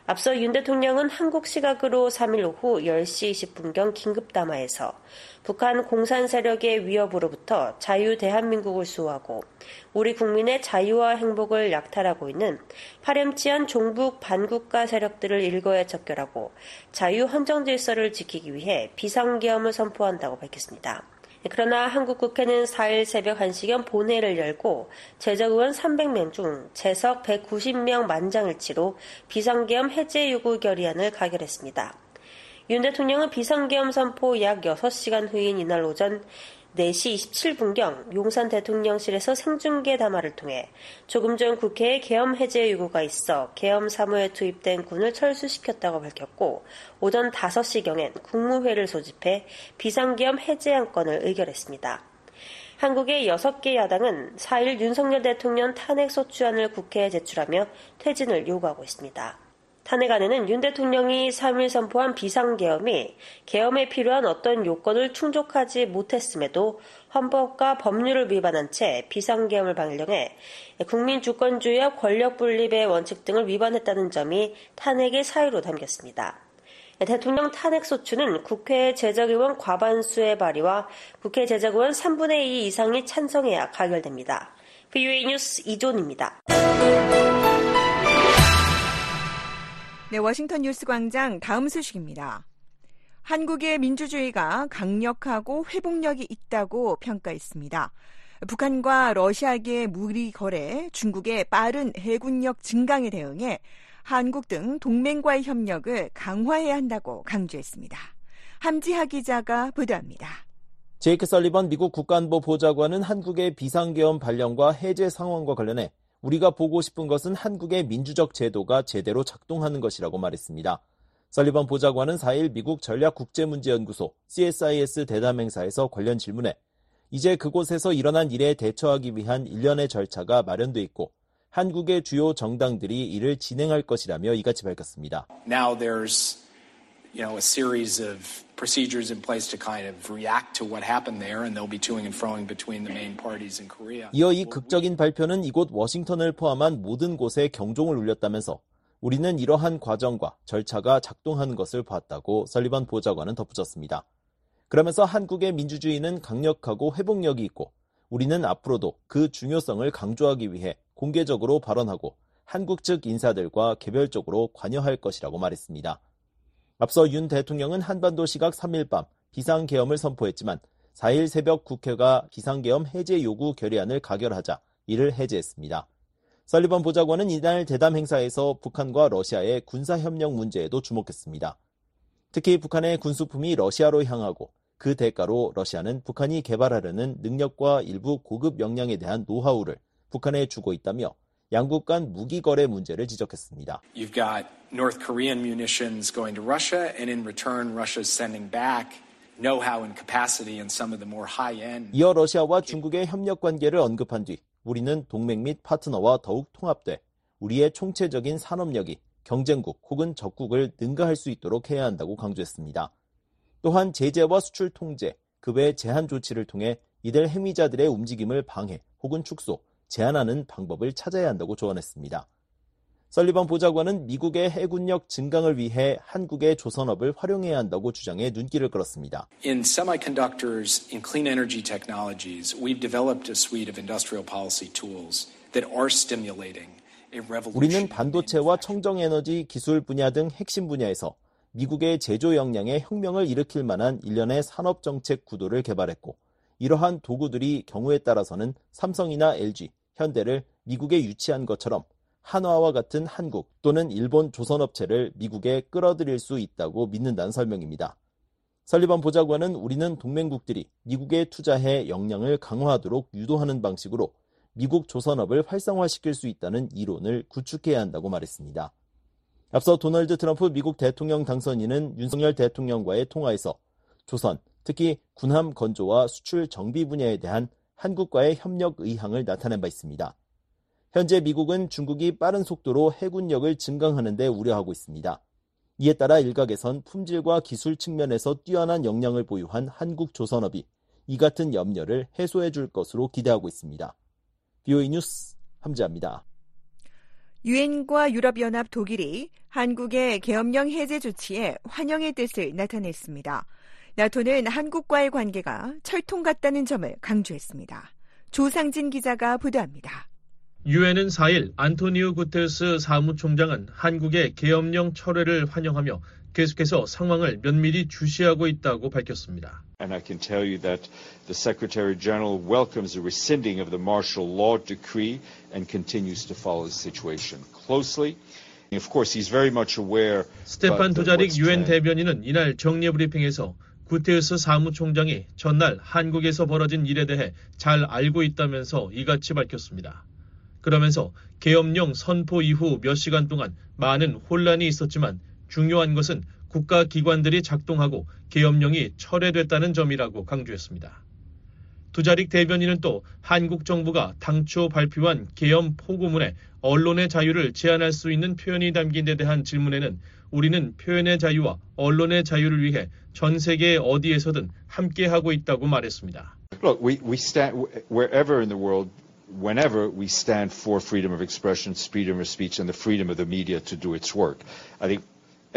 앞서 윤 대통령은 한국 시각으로 3일 오후 10시 20분경 긴급담화에서 북한 공산 세력의 위협으로부터 자유 대한민국을 수호하고 우리 국민의 자유와 행복을 약탈하고 있는 파렴치한 종북 반국가 세력들을 일거에 척결하고 자유 헌정 질서를 지키기 위해 비상계엄을 선포한다고 밝혔습니다. 그러나 한국 국회는 4일 새벽 1시경 본회의를 열고 제적의원 300명 중 재석 190명 만장일치로 비상계엄 해제 요구 결의안을 가결했습니다. 윤 대통령은 비상계엄 선포 약 6시간 후인 이날 오전 4시 27분경 용산 대통령실에서 생중계 담화를 통해 조금 전 국회에 계엄 해제 요구가 있어 계엄 사무에 투입된 군을 철수시켰다고 밝혔고 오전 5시경엔 국무회를 소집해 비상계엄 해제 안건을 의결했습니다. 한국의 6개 야당은 4일 윤석열 대통령 탄핵소추안을 국회에 제출하며 퇴진을 요구하고 있습니다. 탄핵안에는 윤 대통령이 3일 선포한 비상계엄이 계엄에 필요한 어떤 요건을 충족하지 못했음에도 헌법과 법률을 위반한 채 비상계엄을 방일령해 국민 주권주의와 권력 분립의 원칙 등을 위반했다는 점이 탄핵의 사유로 담겼습니다. 대통령 탄핵소추는 국회 제적의원 과반수의 발의와 국회 제적의원 3분의 2 이상이 찬성해야 가결됩니다. VOA 뉴스 이존입니다. 네, 워싱턴 뉴스 광장 다음 소식입니다. 한국의 민주주의가 강력하고 회복력이 있다고 평가했습니다. 북한과 러시아계의 무기 거래, 중국의 빠른 해군력 증강에 대응해 한국 등 동맹과의 협력을 강화해야 한다고 강조했습니다. 함지하 기자가 보도합니다. 제이크 설리번 미국 국가안보 보좌관은 한국의 비상계엄 발령과 해제 상황과 관련해 우리가 보고 싶은 것은 한국의 민주적 제도가 제대로 작동하는 것이라고 말했습니다. 설리번 보좌관은 4일 미국 전략국제문제연구소 CSIS 대담 행사에서 관련 질문에 이제 그곳에서 일어난 일에 대처하기 위한 일련의 절차가 마련돼 있고 한국의 주요 정당들이 이를 진행할 것이라며 이같이 밝혔습니다. Now there's a series of procedures in place to kind of react to what happened there, and they'll be toing and froing between the main parties in Korea. 이어 이 극적인 발표는 이곳 워싱턴을 포함한 모든 곳에 경종을 울렸다면서 우리는 이러한 과정과 절차가 작동하는 것을 봤다고 설리번 보좌관은 덧붙였습니다. 그러면서 한국의 민주주의는 강력하고 회복력이 있고 우리는 앞으로도 그 중요성을 강조하기 위해 공개적으로 발언하고 한국 측 인사들과 개별적으로 관여할 것이라고 말했습니다. 앞서 윤 대통령은 한반도 시각 3일 밤 비상계엄을 선포했지만 4일 새벽 국회가 비상계엄 해제 요구 결의안을 가결하자 이를 해제했습니다. 설리번 보좌관은 이날 대담 행사에서 북한과 러시아의 군사협력 문제에도 주목했습니다. 특히 북한의 군수품이 러시아로 향하고 그 대가로 러시아는 북한이 개발하려는 능력과 일부 고급 역량에 대한 노하우를 북한에 주고 있다며 양국 간 무기 거래 문제를 지적했습니다. You've got North Korean munitions going to Russia, and in return, Russia's sending back know-how and capacity and some of the more high-end. 이어 러시아와 중국의 협력 관계를 언급한 뒤 우리는 동맹 및 파트너와 더욱 통합돼 우리의 총체적인 산업력이 경쟁국 혹은 적국을 능가할 수 있도록 해야 한다고 강조했습니다. 또한 제재와 수출 통제, 그 외 제한 조치를 통해 이들 행위자들의 움직임을 방해 혹은 축소, 제한하는 방법을 찾아야 한다고 조언했습니다. 설리번 보좌관은 미국의 해군력 증강을 위해 한국의 조선업을 활용해야 한다고 주장해 눈길을 끌었습니다. In semiconductors, in clean energy technologies, we've developed a suite of industrial policy tools that are stimulating a revolution. 우리는 반도체와 청정에너지 기술 분야 등 핵심 분야에서 미국의 제조 역량에 혁명을 일으킬 만한 일련의 산업정책 구도를 개발했고 이러한 도구들이 경우에 따라서는 삼성이나 LG, 현대를 미국에 유치한 것처럼 한화와 같은 한국 또는 일본 조선업체를 미국에 끌어들일 수 있다고 믿는다는 설명입니다. 설리번 보좌관은 우리는 동맹국들이 미국에 투자해 역량을 강화하도록 유도하는 방식으로 미국 조선업을 활성화시킬 수 있다는 이론을 구축해야 한다고 말했습니다. 앞서 도널드 트럼프 미국 대통령 당선인은 윤석열 대통령과의 통화에서 조선, 특히 군함 건조와 수출 정비 분야에 대한 한국과의 협력 의향을 나타낸 바 있습니다. 현재 미국은 중국이 빠른 속도로 해군력을 증강하는 데 우려하고 있습니다. 이에 따라 일각에선 품질과 기술 측면에서 뛰어난 역량을 보유한 한국 조선업이 이 같은 염려를 해소해 줄 것으로 기대하고 있습니다. VOA 뉴스 함지아입니다. 유엔과 유럽연합, 독일이 한국의 계엄령 해제 조치에 환영의 뜻을 나타냈습니다. 나토는 한국과의 관계가 철통 같다는 점을 강조했습니다. 조상진 기자가 보도합니다. 유엔은 4일 안토니오 구테르스 사무총장은 한국의 계엄령 철회를 환영하며 계속해서 상황을 면밀히 주시하고 있다고 밝혔습니다. And I can tell you that the Secretary General welcomes the rescinding of the martial law decree and continues to follow the situation closely. Of course, he's very much aware. 스테판 두자릭 유엔 대변인은 이날 정례 브리핑에서 구테르스 사무총장이 전날 한국에서 벌어진 일에 대해 잘 알고 있다면서 이같이 밝혔습니다. 그러면서 계엄령 선포 이후 몇 시간 동안 많은 혼란이 있었지만 중요한 것은 국가기관들이 작동하고 계엄령이 철회됐다는 점이라고 강조했습니다. 두자릭 대변인은 또 한국 정부가 당초 발표한 계엄 포고문에 언론의 자유를 제한할 수 있는 표현이 담긴 데 대한 질문에는 우리는 표현의 자유와 언론의 자유를 위해 전 세계 어디에서든 함께하고 있다고 말했습니다. Look, we stand wherever in the world, whenever we stand for freedom of expression, freedom of speech, and the freedom of the media to do its work. I think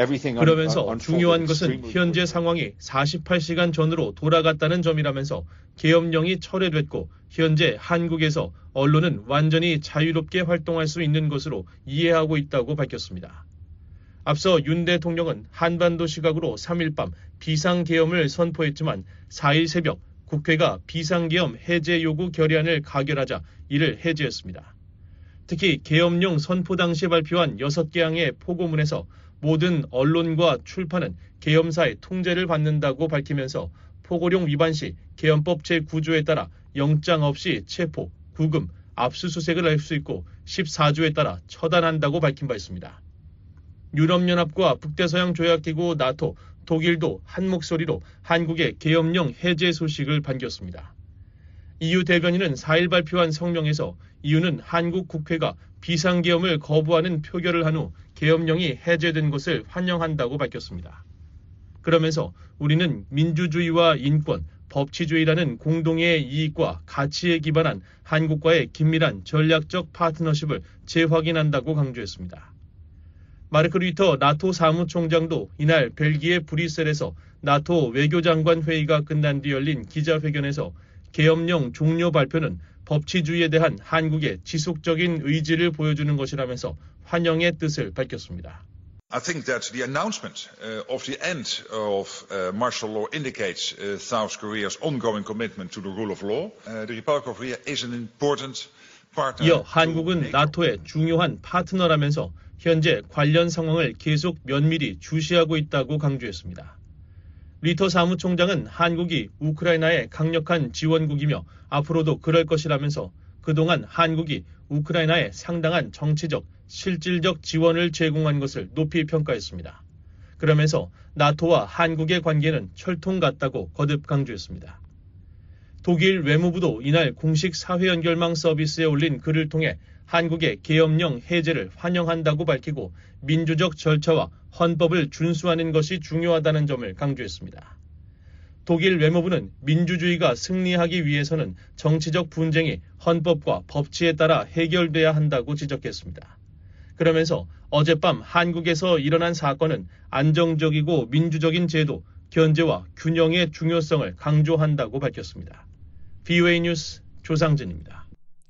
그러면서 중요한 것은 현재 상황이 48시간 전으로 돌아갔다는 점이라면서 계엄령이 철회됐고 현재 한국에서 언론은 완전히 자유롭게 활동할 수 있는 것으로 이해하고 있다고 밝혔습니다. 앞서 윤 대통령은 한반도 시각으로 3일 밤 비상계엄을 선포했지만 4일 새벽 국회가 비상계엄 해제 요구 결의안을 가결하자 이를 해제했습니다. 특히 계엄령 선포 당시 발표한 6개 항의 포고문에서 모든 언론과 출판은 계엄사의 통제를 받는다고 밝히면서 포고령 위반 시 계엄법 제9조에 따라 영장 없이 체포, 구금, 압수수색을 할 수 있고 14조에 따라 처단한다고 밝힌 바 있습니다. 유럽연합과 북대서양 조약기구 나토, 독일도 한 목소리로 한국의 계엄령 해제 소식을 반겼습니다. EU 대변인은 4일 발표한 성명에서 EU는 한국 국회가 비상계엄을 거부하는 표결을 한 후 계엄령이 해제된 것을 환영한다고 밝혔습니다. 그러면서 우리는 민주주의와 인권, 법치주의라는 공동의 이익과 가치에 기반한 한국과의 긴밀한 전략적 파트너십을 재확인한다고 강조했습니다. 마르크 류터 나토 사무총장도 이날 벨기에 브뤼셀에서 나토 외교장관 회의가 끝난 뒤 열린 기자회견에서 계엄령 종료 발표는 법치주의에 대한 한국의 지속적인 의지를 보여주는 것이라면서 환영의 뜻을 밝혔습니다. I think that the announcement of the end of martial law indicates South Korea's ongoing commitment to the rule of law. The Republic of Korea is an important partner. 이어 한국은 나토의 중요한 파트너라면서 현재 관련 상황을 계속 면밀히 주시하고 있다고 강조했습니다. 리터 사무총장은 한국이 우크라이나의 강력한 지원국이며 앞으로도 그럴 것이라면서 그동안 한국이 우크라이나에 상당한 정치적, 실질적 지원을 제공한 것을 높이 평가했습니다. 그러면서 나토와 한국의 관계는 철통 같다고 거듭 강조했습니다. 독일 외무부도 이날 공식 사회 연결망 서비스에 올린 글을 통해 한국의 계엄령 해제를 환영한다고 밝히고 민주적 절차와 헌법을 준수하는 것이 중요하다는 점을 강조했습니다. 독일 외무부는 민주주의가 승리하기 위해서는 정치적 분쟁이 헌법과 법치에 따라 해결돼야 한다고 지적했습니다. 그러면서 어젯밤 한국에서 일어난 사건은 안정적이고 민주적인 제도, 견제와 균형의 중요성을 강조한다고 밝혔습니다. VOA 뉴스 조상진입니다.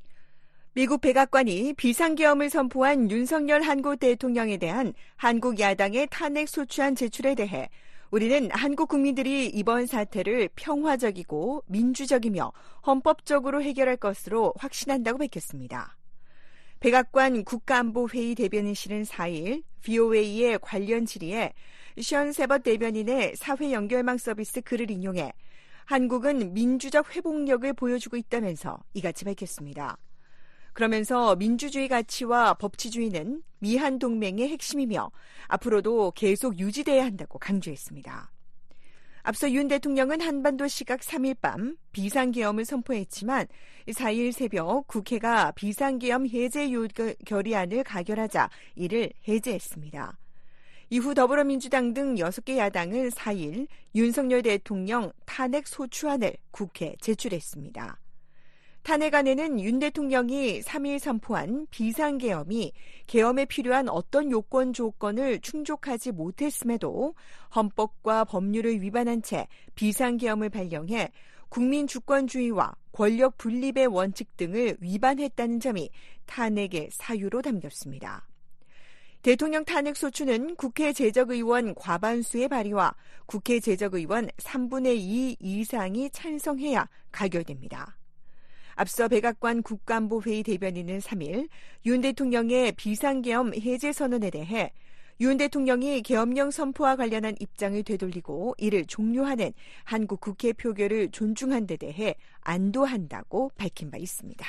미국 백악관이 비상계엄을 선포한 윤석열 한국 대통령에 대한 한국 야당의 탄핵 소추안 제출에 대해 우리는 한국 국민들이 이번 사태를 평화적이고 민주적이며 헌법적으로 해결할 것으로 확신한다고 밝혔습니다. 백악관 국가안보회의 대변인실은 4일 VOA의 관련 질의에 션 세벗 대변인의 사회 연결망 서비스 글을 인용해 한국은 민주적 회복력을 보여주고 있다면서 이같이 밝혔습니다. 그러면서 민주주의 가치와 법치주의는 미한 동맹의 핵심이며 앞으로도 계속 유지돼야 한다고 강조했습니다. 앞서 윤 대통령은 한반도 시각 3일 밤 비상계엄을 선포했지만 4일 새벽 국회가 비상계엄 해제 결의안을 가결하자 이를 해제했습니다. 이후 더불어민주당 등 6개 야당은 4일 윤석열 대통령 탄핵 소추안을 국회에 제출했습니다. 탄핵안에는 윤 대통령이 3일 선포한 비상계엄이 계엄에 필요한 어떤 요건 조건을 충족하지 못했음에도 헌법과 법률을 위반한 채 비상계엄을 발령해 국민 주권주의와 권력 분립의 원칙 등을 위반했다는 점이 탄핵의 사유로 담겼습니다. 대통령 탄핵소추는 국회 제적의원 과반수의 발의와 국회 제적의원 3분의 2 이상이 찬성해야 가결됩니다. 앞서 백악관 국가안보회의 대변인은 3일 윤 대통령의 비상계엄 해제 선언에 대해 윤 대통령이 계엄령 선포와 관련한 입장을 되돌리고 이를 종료하는 한국 국회 표결을 존중한 데 대해 안도한다고 밝힌 바 있습니다.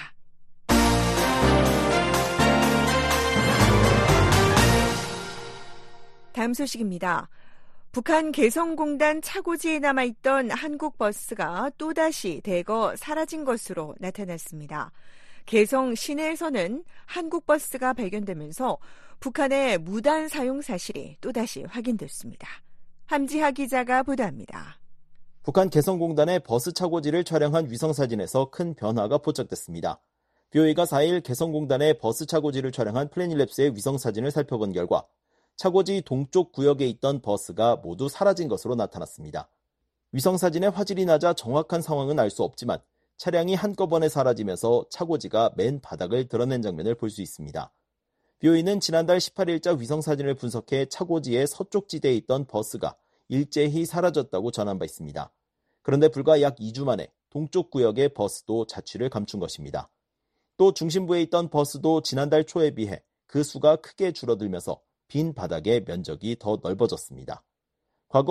다음 소식입니다. 북한 개성공단 차고지에 남아있던 한국 버스가 또다시 대거 사라진 것으로 나타났습니다. 개성 시내에서는 한국 버스가 발견되면서 북한의 무단 사용 사실이 또다시 확인됐습니다. 함지하 기자가 보도합니다. 북한 개성공단의 버스 차고지를 촬영한 위성사진에서 큰 변화가 포착됐습니다. BOA가 4일 개성공단의 버스 차고지를 촬영한 플래닛랩스의 위성사진을 살펴본 결과 차고지 동쪽 구역에 있던 버스가 모두 사라진 것으로 나타났습니다. 위성사진의 화질이 낮아 정확한 상황은 알 수 없지만 차량이 한꺼번에 사라지면서 차고지가 맨 바닥을 드러낸 장면을 볼 수 있습니다. BOA는 지난달 18일자 위성사진을 분석해 차고지의 서쪽 지대에 있던 버스가 일제히 사라졌다고 전한 바 있습니다. 그런데 불과 약 2주 만에 동쪽 구역의 버스도 자취를 감춘 것입니다. 또 중심부에 있던 버스도 지난달 초에 비해 그 수가 크게 줄어들면서 빈 바닥의 면적이 더 넓어졌습니다. 과거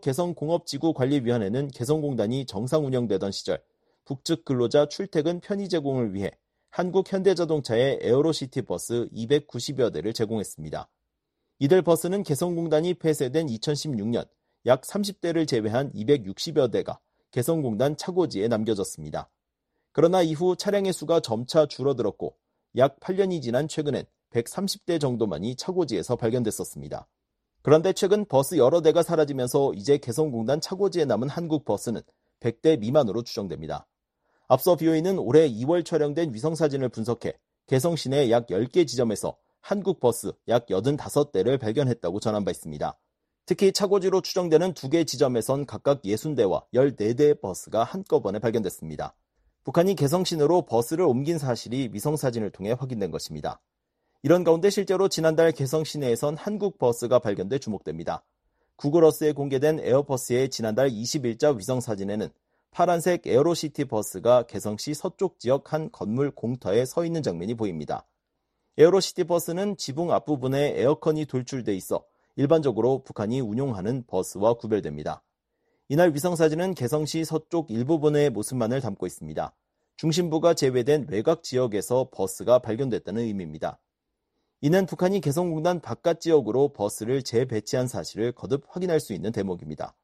한국개성공업지구관리위원회는 개성공단이 정상 운영되던 시절 북측 근로자 출퇴근 편의 제공을 위해 한국현대자동차의 에어로시티 버스 290여 대를 제공했습니다. 이들 버스는 개성공단이 폐쇄된 2016년 약 30대를 제외한 260여 대가 개성공단 차고지에 남겨졌습니다. 그러나 이후 차량의 수가 점차 줄어들었고 약 8년이 지난 최근엔 130대 정도만이 차고지에서 발견됐었습니다. 그런데 최근 버스 여러 대가 사라지면서 이제 개성공단 차고지에 남은 한국 버스는 100대 미만으로 추정됩니다. 앞서 BOA는 올해 2월 촬영된 위성사진을 분석해 개성 시내 약 10개 지점에서 한국 버스 약 85대를 발견했다고 전한 바 있습니다. 특히 차고지로 추정되는 2개 지점에선 각각 60대와 14대의 버스가 한꺼번에 발견됐습니다. 북한이 개성 시내로 버스를 옮긴 사실이 위성사진을 통해 확인된 것입니다. 이런 가운데 실제로 지난달 개성 시내에선 한국 버스가 발견돼 주목됩니다. 구글어스에 공개된 에어버스의 지난달 20일자 위성사진에는 파란색 에어로시티 버스가 개성시 서쪽 지역 한 건물 공터에 서 있는 장면이 보입니다. 에어로시티 버스는 지붕 앞부분에 에어컨이 돌출돼 있어 일반적으로 북한이 운용하는 버스와 구별됩니다. 이날 위성사진은 개성시 서쪽 일부분의 모습만을 담고 있습니다. 중심부가 제외된 외곽 지역에서 버스가 발견됐다는 의미입니다. 이는 북한이 개성공단 바깥 지역으로 버스를 재배치한 사실을 거듭 확인할 수 있는 대목입니다.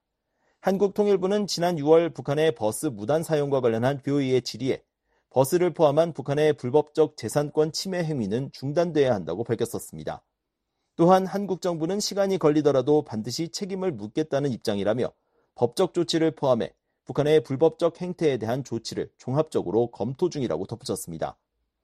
한국통일부는 지난 6월 북한의 버스 무단 사용과 관련한 BOA의 질의에 버스를 포함한 북한의 불법적 재산권 침해 행위는 중단돼야 한다고 밝혔었습니다. 또한 한국 정부는 시간이 걸리더라도 반드시 책임을 묻겠다는 입장이라며 법적 조치를 포함해 북한의 불법적 행태에 대한 조치를 종합적으로 검토 중이라고 덧붙였습니다.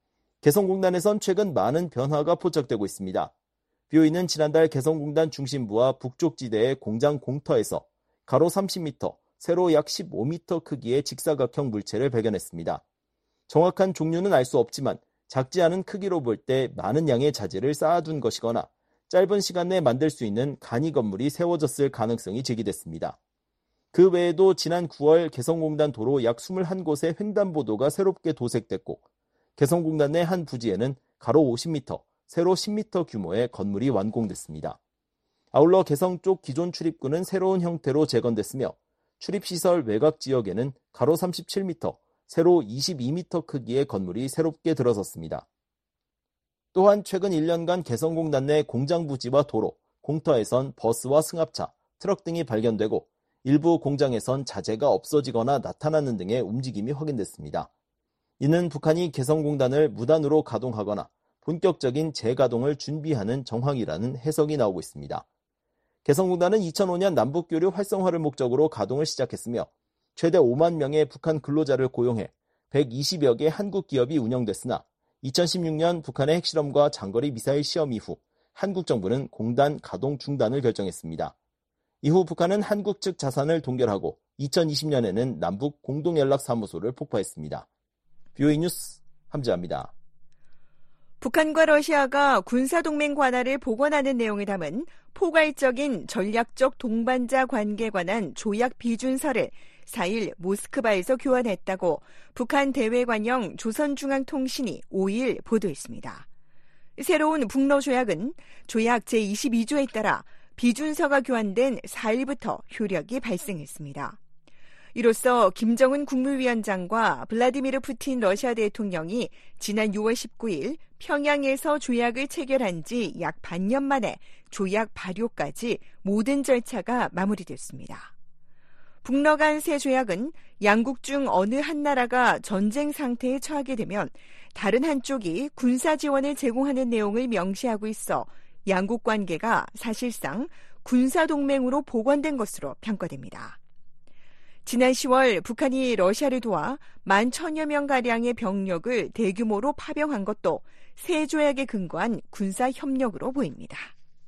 개성공단에선 최근 많은 변화가 포착되고 있습니다. BOA는 지난달 개성공단 중심부와 북쪽 지대의 공장 공터에서 가로 30m, 세로 약 15m 크기의 직사각형 물체를 발견했습니다. 정확한 종류는 알 수 없지만 작지 않은 크기로 볼 때 많은 양의 자재를 쌓아둔 것이거나 짧은 시간 내에 만들 수 있는 간이 건물이 세워졌을 가능성이 제기됐습니다. 그 외에도 지난 9월 개성공단 도로 약 21곳의 횡단보도가 새롭게 도색됐고 개성공단 내 한 부지에는 가로 50m, 세로 10m 규모의 건물이 완공됐습니다. 아울러 개성 쪽 기존 출입구는 새로운 형태로 재건됐으며 출입시설 외곽 지역에는 가로 37m, 세로 22m 크기의 건물이 새롭게 들어섰습니다. 또한 최근 1년간 개성공단 내 공장 부지와 도로, 공터에선 버스와 승합차, 트럭 등이 발견되고 일부 공장에선 자재가 없어지거나 나타나는 등의 움직임이 확인됐습니다. 이는 북한이 개성공단을 무단으로 가동하거나 본격적인 재가동을 준비하는 정황이라는 해석이 나오고 있습니다. 개성공단은 2005년 남북교류 활성화를 목적으로 가동을 시작했으며 최대 5만 명의 북한 근로자를 고용해 120여 개 한국 기업이 운영됐으나 2016년 북한의 핵실험과 장거리 미사일 시험 이후 한국 정부는 공단 가동 중단을 결정했습니다. 이후 북한은 한국 측 자산을 동결하고 2020년에는 남북 공동연락사무소를 폭파했습니다. BOA 뉴스 함지아입니다. 북한과 러시아가 군사동맹 관할을 복원하는 내용을 담은 포괄적인 전략적 동반자 관계에 관한 조약 비준서를 4일 모스크바에서 교환했다고 북한 대외관영 조선중앙통신이 5일 보도했습니다. 새로운 북러 조약은 조약 제22조에 따라 비준서가 교환된 4일부터 효력이 발생했습니다. 이로써 김정은 국무위원장과 블라디미르 푸틴 러시아 대통령이 지난 6월 19일 평양에서 조약을 체결한 지 약 반년 만에 조약 발효까지 모든 절차가 마무리됐습니다. 북러 간 새 조약은 양국 중 어느 한 나라가 전쟁 상태에 처하게 되면 다른 한쪽이 군사 지원을 제공하는 내용을 명시하고 있어 양국 관계가 사실상 군사동맹으로 복원된 것으로 평가됩니다. 지난 10월 북한이 러시아를 도와 11,000여 명가량의 병력을 대규모로 파병한 것도 새 조약에 근거한 군사협력으로 보입니다.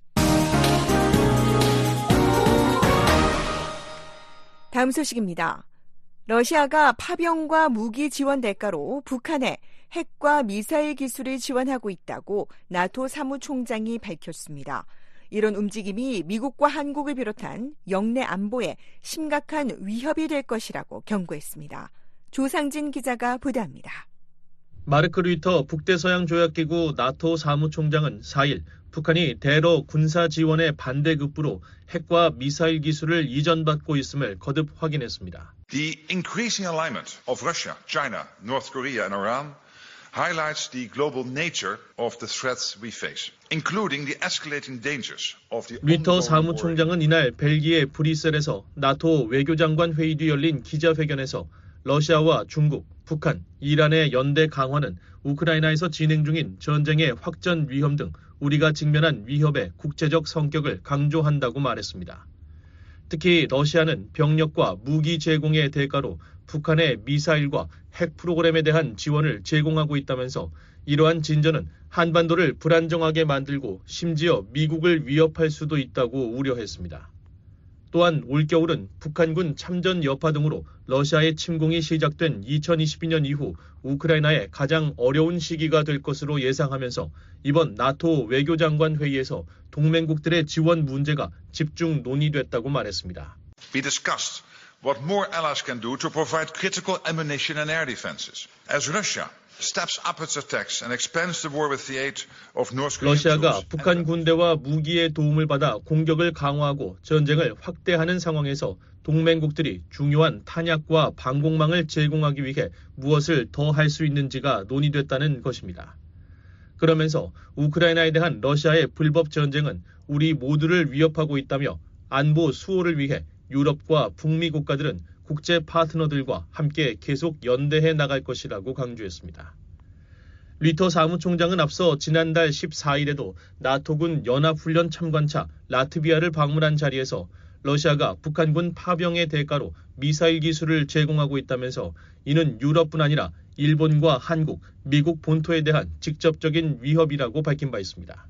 다음 소식입니다. 러시아가 파병과 무기 지원 대가로 북한에 핵과 미사일 기술을 지원하고 있다고 나토 사무총장이 밝혔습니다. 이런 움직임이 미국과 한국을 비롯한 영내 안보에 심각한 위협이 될 것이라고 경고했습니다. 조상진 기자가 보도합니다. 마르크 류터 북대서양조약기구 나토 사무총장은 4일 북한이 대러 군사 지원의 반대급부로 핵과 미사일 기술을 이전받고 있음을 거듭 확인했습니다. The increasing alignment of Russia, China, North Korea and Iran highlights the global nature of the threats we face, including the escalating dangers of the 류터 사무총장은 이날 벨기에 브뤼셀에서 나토 외교장관 회의 뒤 열린 기자회견에서 러시아와 중국, 북한, 이란의 연대 강화는 우크라이나에서 진행 중인 전쟁의 확전 위험 등 우리가 직면한 위협의 국제적 성격을 강조한다고 말했습니다. 특히 러시아는 병력과 무기 제공의 대가로 북한의 미사일과 핵 프로그램에 대한 지원을 제공하고 있다면서 이러한 진전은 한반도를 불안정하게 만들고 심지어 미국을 위협할 수도 있다고 우려했습니다. 또한 올겨울은 북한군 참전 여파 등으로 러시아의 침공이 시작된 2022년 이후 우크라이나의 가장 어려운 시기가 될 것으로 예상하면서 이번 나토 외교장관 회의에서 동맹국들의 지원 문제가 집중 논의됐다고 말했습니다. We discussed what more allies can do to provide critical ammunition and air defenses. As Russia steps up its attacks and expands the war with the aid of North Korean 러시아가 북한 군대와 무기의 도움을 받아 공격을 강화하고 전쟁을 확대하는 상황에서 동맹국들이 중요한 탄약과 방공망을 제공하기 위해 무엇을 더 할 수 있는지가 논의됐다는 것입니다. 그러면서 우크라이나에 대한 러시아의 불법 전쟁은 우리 모두를 위협하고 있다며 안보 수호를 위해 유럽과 북미 국가들은 국제 파트너들과 함께 계속 연대해 나갈 것이라고 강조했습니다. 류터 사무총장은 앞서 지난달 14일에도 나토군 연합훈련 참관차 라트비아를 방문한 자리에서 러시아가 북한군 파병의 대가로 미사일 기술을 제공하고 있다면서 이는 유럽뿐 아니라 일본과 한국, 미국 본토에 대한 직접적인 위협이라고 밝힌 바 있습니다.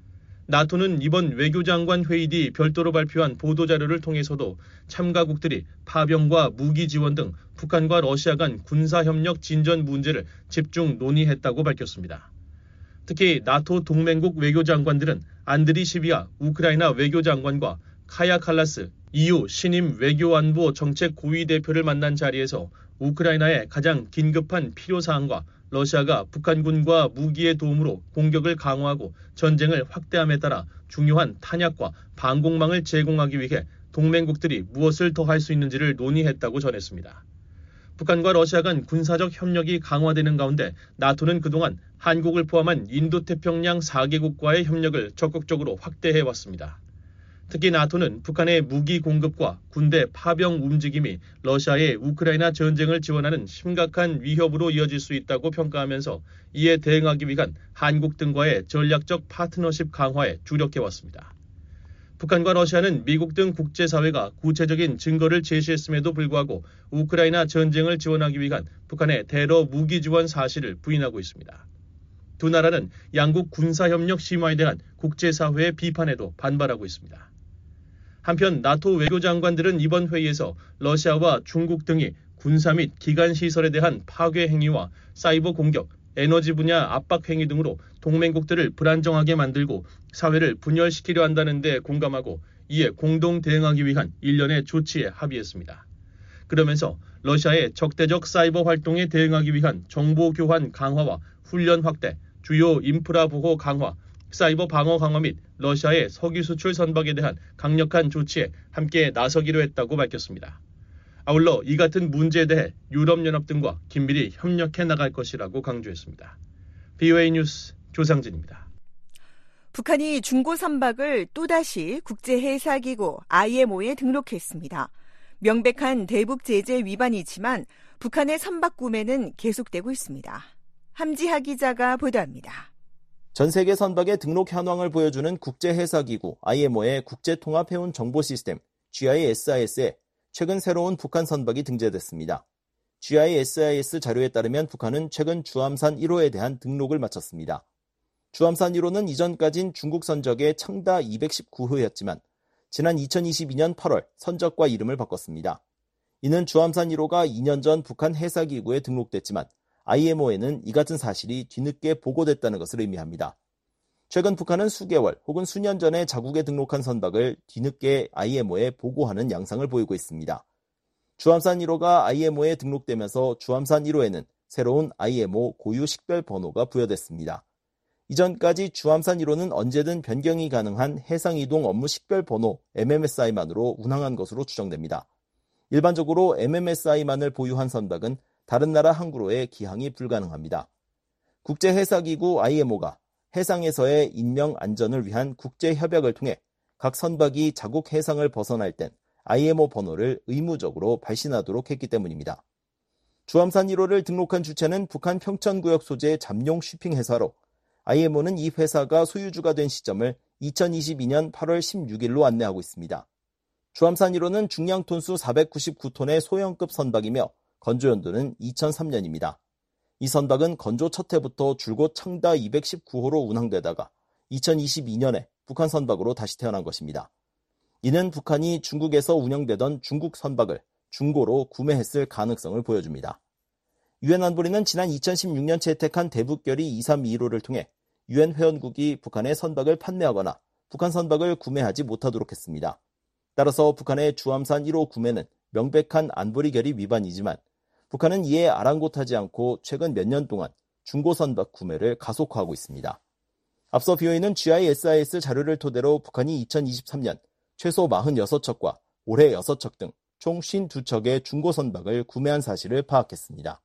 나토는 이번 외교장관 회의 뒤 별도로 발표한 보도자료를 통해서도 참가국들이 파병과 무기 지원 등 북한과 러시아 간 군사협력 진전 문제를 집중 논의했다고 밝혔습니다. 특히 나토 동맹국 외교장관들은 안드리 시비아 우크라이나 외교장관과 카야 칼라스 EU 신임 외교안보 정책 고위 대표를 만난 자리에서 우크라이나의 가장 긴급한 필요사항과 러시아가 북한군과 무기의 도움으로 공격을 강화하고 전쟁을 확대함에 따라 중요한 탄약과 방공망을 제공하기 위해 동맹국들이 무엇을 더 할 수 있는지를 논의했다고 전했습니다. 북한과 러시아 간 군사적 협력이 강화되는 가운데 나토는 그동안 한국을 포함한 인도태평양 4개국과의 협력을 적극적으로 확대해왔습니다. 특히 나토는 북한의 무기 공급과 군대 파병 움직임이 러시아의 우크라이나 전쟁을 지원하는 심각한 위협으로 이어질 수 있다고 평가하면서 이에 대응하기 위한 한국 등과의 전략적 파트너십 강화에 주력해왔습니다. 북한과 러시아는 미국 등 국제사회가 구체적인 증거를 제시했음에도 불구하고 우크라이나 전쟁을 지원하기 위한 북한의 테러 무기 지원 사실을 부인하고 있습니다. 두 나라는 양국 군사협력 심화에 대한 국제사회의 비판에도 반발하고 있습니다. 한편 나토 외교장관들은 이번 회의에서 러시아와 중국 등이 군사 및 기간시설에 대한 파괴 행위와 사이버 공격, 에너지 분야 압박 행위 등으로 동맹국들을 불안정하게 만들고 사회를 분열시키려 한다는 데 공감하고 이에 공동 대응하기 위한 일련의 조치에 합의했습니다. 그러면서 러시아의 적대적 사이버 활동에 대응하기 위한 정보 교환 강화와 훈련 확대, 주요 인프라 보호 강화, 사이버 방어 강화 및 러시아의 석유 수출 선박에 대한 강력한 조치에 함께 나서기로 했다고 밝혔습니다. 아울러 이 같은 문제에 대해 유럽연합 등과 긴밀히 협력해 나갈 것이라고 강조했습니다. BOA 뉴스 조상진입니다. 북한이 중고 선박을 또다시 국제해사기구 IMO에 등록했습니다. 명백한 대북 제재 위반이지만 북한의 선박 구매는 계속되고 있습니다. 함지하 기자가 보도합니다. 전 세계 선박의 등록 현황을 보여주는 국제해사기구 IMO의 국제통합해운 정보 시스템 GISIS에 최근 새로운 북한 선박이 등재됐습니다. GISIS 자료에 따르면 북한은 최근 주함산 1호에 대한 등록을 마쳤습니다. 주함산 1호는 이전까진 중국 선적의 창다 219호였지만 지난 2022년 8월 선적과 이름을 바꿨습니다. 이는 주함산 1호가 2년 전 북한 해사기구에 등록됐지만 IMO에는 이 같은 사실이 뒤늦게 보고됐다는 것을 의미합니다. 최근 북한은 수개월 혹은 수년 전에 자국에 등록한 선박을 뒤늦게 IMO에 보고하는 양상을 보이고 있습니다. 주함산 1호가 IMO에 등록되면서 주함산 1호에는 새로운 IMO 고유 식별 번호가 부여됐습니다. 이전까지 주함산 1호는 언제든 변경이 가능한 해상이동 업무 식별 번호 MMSI만으로 운항한 것으로 추정됩니다. 일반적으로 MMSI만을 보유한 선박은 다른 나라 항구로의 기항이 불가능합니다. 국제해사기구 IMO가 해상에서의 인명 안전을 위한 국제협약을 통해 각 선박이 자국 해상을 벗어날 땐 IMO 번호를 의무적으로 발신하도록 했기 때문입니다. 주함산 1호를 등록한 주체는 북한 평천구역 소재 잠용 쉬핑 회사로 IMO는 이 회사가 소유주가 된 시점을 2022년 8월 16일로 안내하고 있습니다. 주함산 1호는 중량 톤수 499톤의 소형급 선박이며 건조 연도는 2003년입니다. 이 선박은 건조 첫 해부터 줄곧 창다 219호로 운항되다가 2022년에 북한 선박으로 다시 태어난 것입니다. 이는 북한이 중국에서 운영되던 중국 선박을 중고로 구매했을 가능성을 보여줍니다. 유엔 안보리는 지난 2016년 채택한 대북결의 2321호를 통해 유엔 회원국이 북한의 선박을 판매하거나 북한 선박을 구매하지 못하도록 했습니다. 따라서 북한의 주함산 1호 구매는 명백한 안보리 결의 위반이지만 북한은 이에 아랑곳하지 않고 최근 몇 년 동안 중고 선박 구매를 가속화하고 있습니다. 앞서 BOA는 GISIS 자료를 토대로 북한이 2023년 최소 46척과 올해 6척 등 총 52척의 중고 선박을 구매한 사실을 파악했습니다.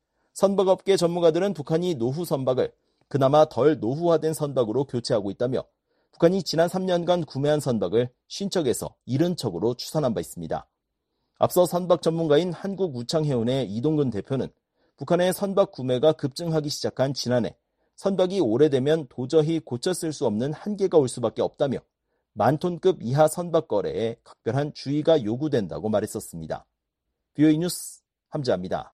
선박업계 전문가들은 북한이 노후 선박을 그나마 덜 노후화된 선박으로 교체하고 있다며 북한이 지난 3년간 구매한 선박을 50척에서 70척으로 추산한 바 있습니다. 앞서 선박 전문가인 한국우창해운의 이동근 대표는 북한의 선박 구매가 급증하기 시작한 지난해 선박이 오래되면 도저히 고쳐 쓸 수 없는 한계가 올 수밖에 없다며 10,000톤급 이하 선박 거래에 각별한 주의가 요구된다고 말했었습니다. BOA 뉴스 함지아입니다.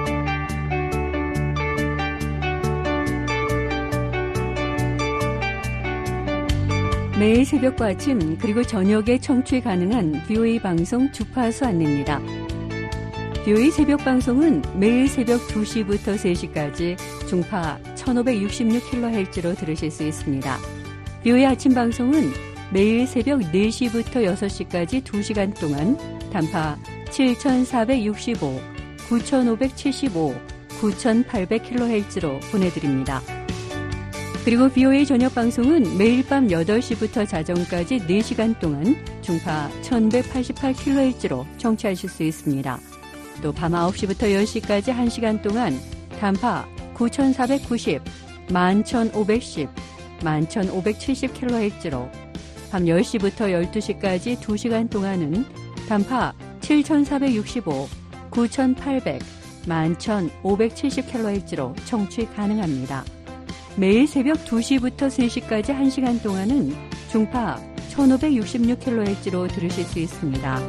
매일 새벽과 아침 그리고 저녁에 청취 가능한 BOA 방송 주파수 안내입니다. BOA 새벽 방송은 매일 새벽 2시부터 3시까지 중파 1566kHz로 들으실 수 있습니다. BOA 아침 방송은 매일 새벽 4시부터 6시까지 2시간 동안 단파 7465, 9575, 9800kHz로 보내드립니다. 그리고 BOA 저녁 방송은 매일 밤 8시부터 자정까지 4시간 동안 중파 1188kHz로 청취하실 수 있습니다. 또 밤 9시부터 10시까지 1시간 동안 단파 9490, 11510, 11570kHz로 밤 10시부터 12시까지 2시간 동안은 단파 7465, 9800, 11570kHz로 청취 가능합니다. 매일 새벽 2시부터 3시까지 1시간 동안은 중파 1566kHz로 들으실 수 있습니다.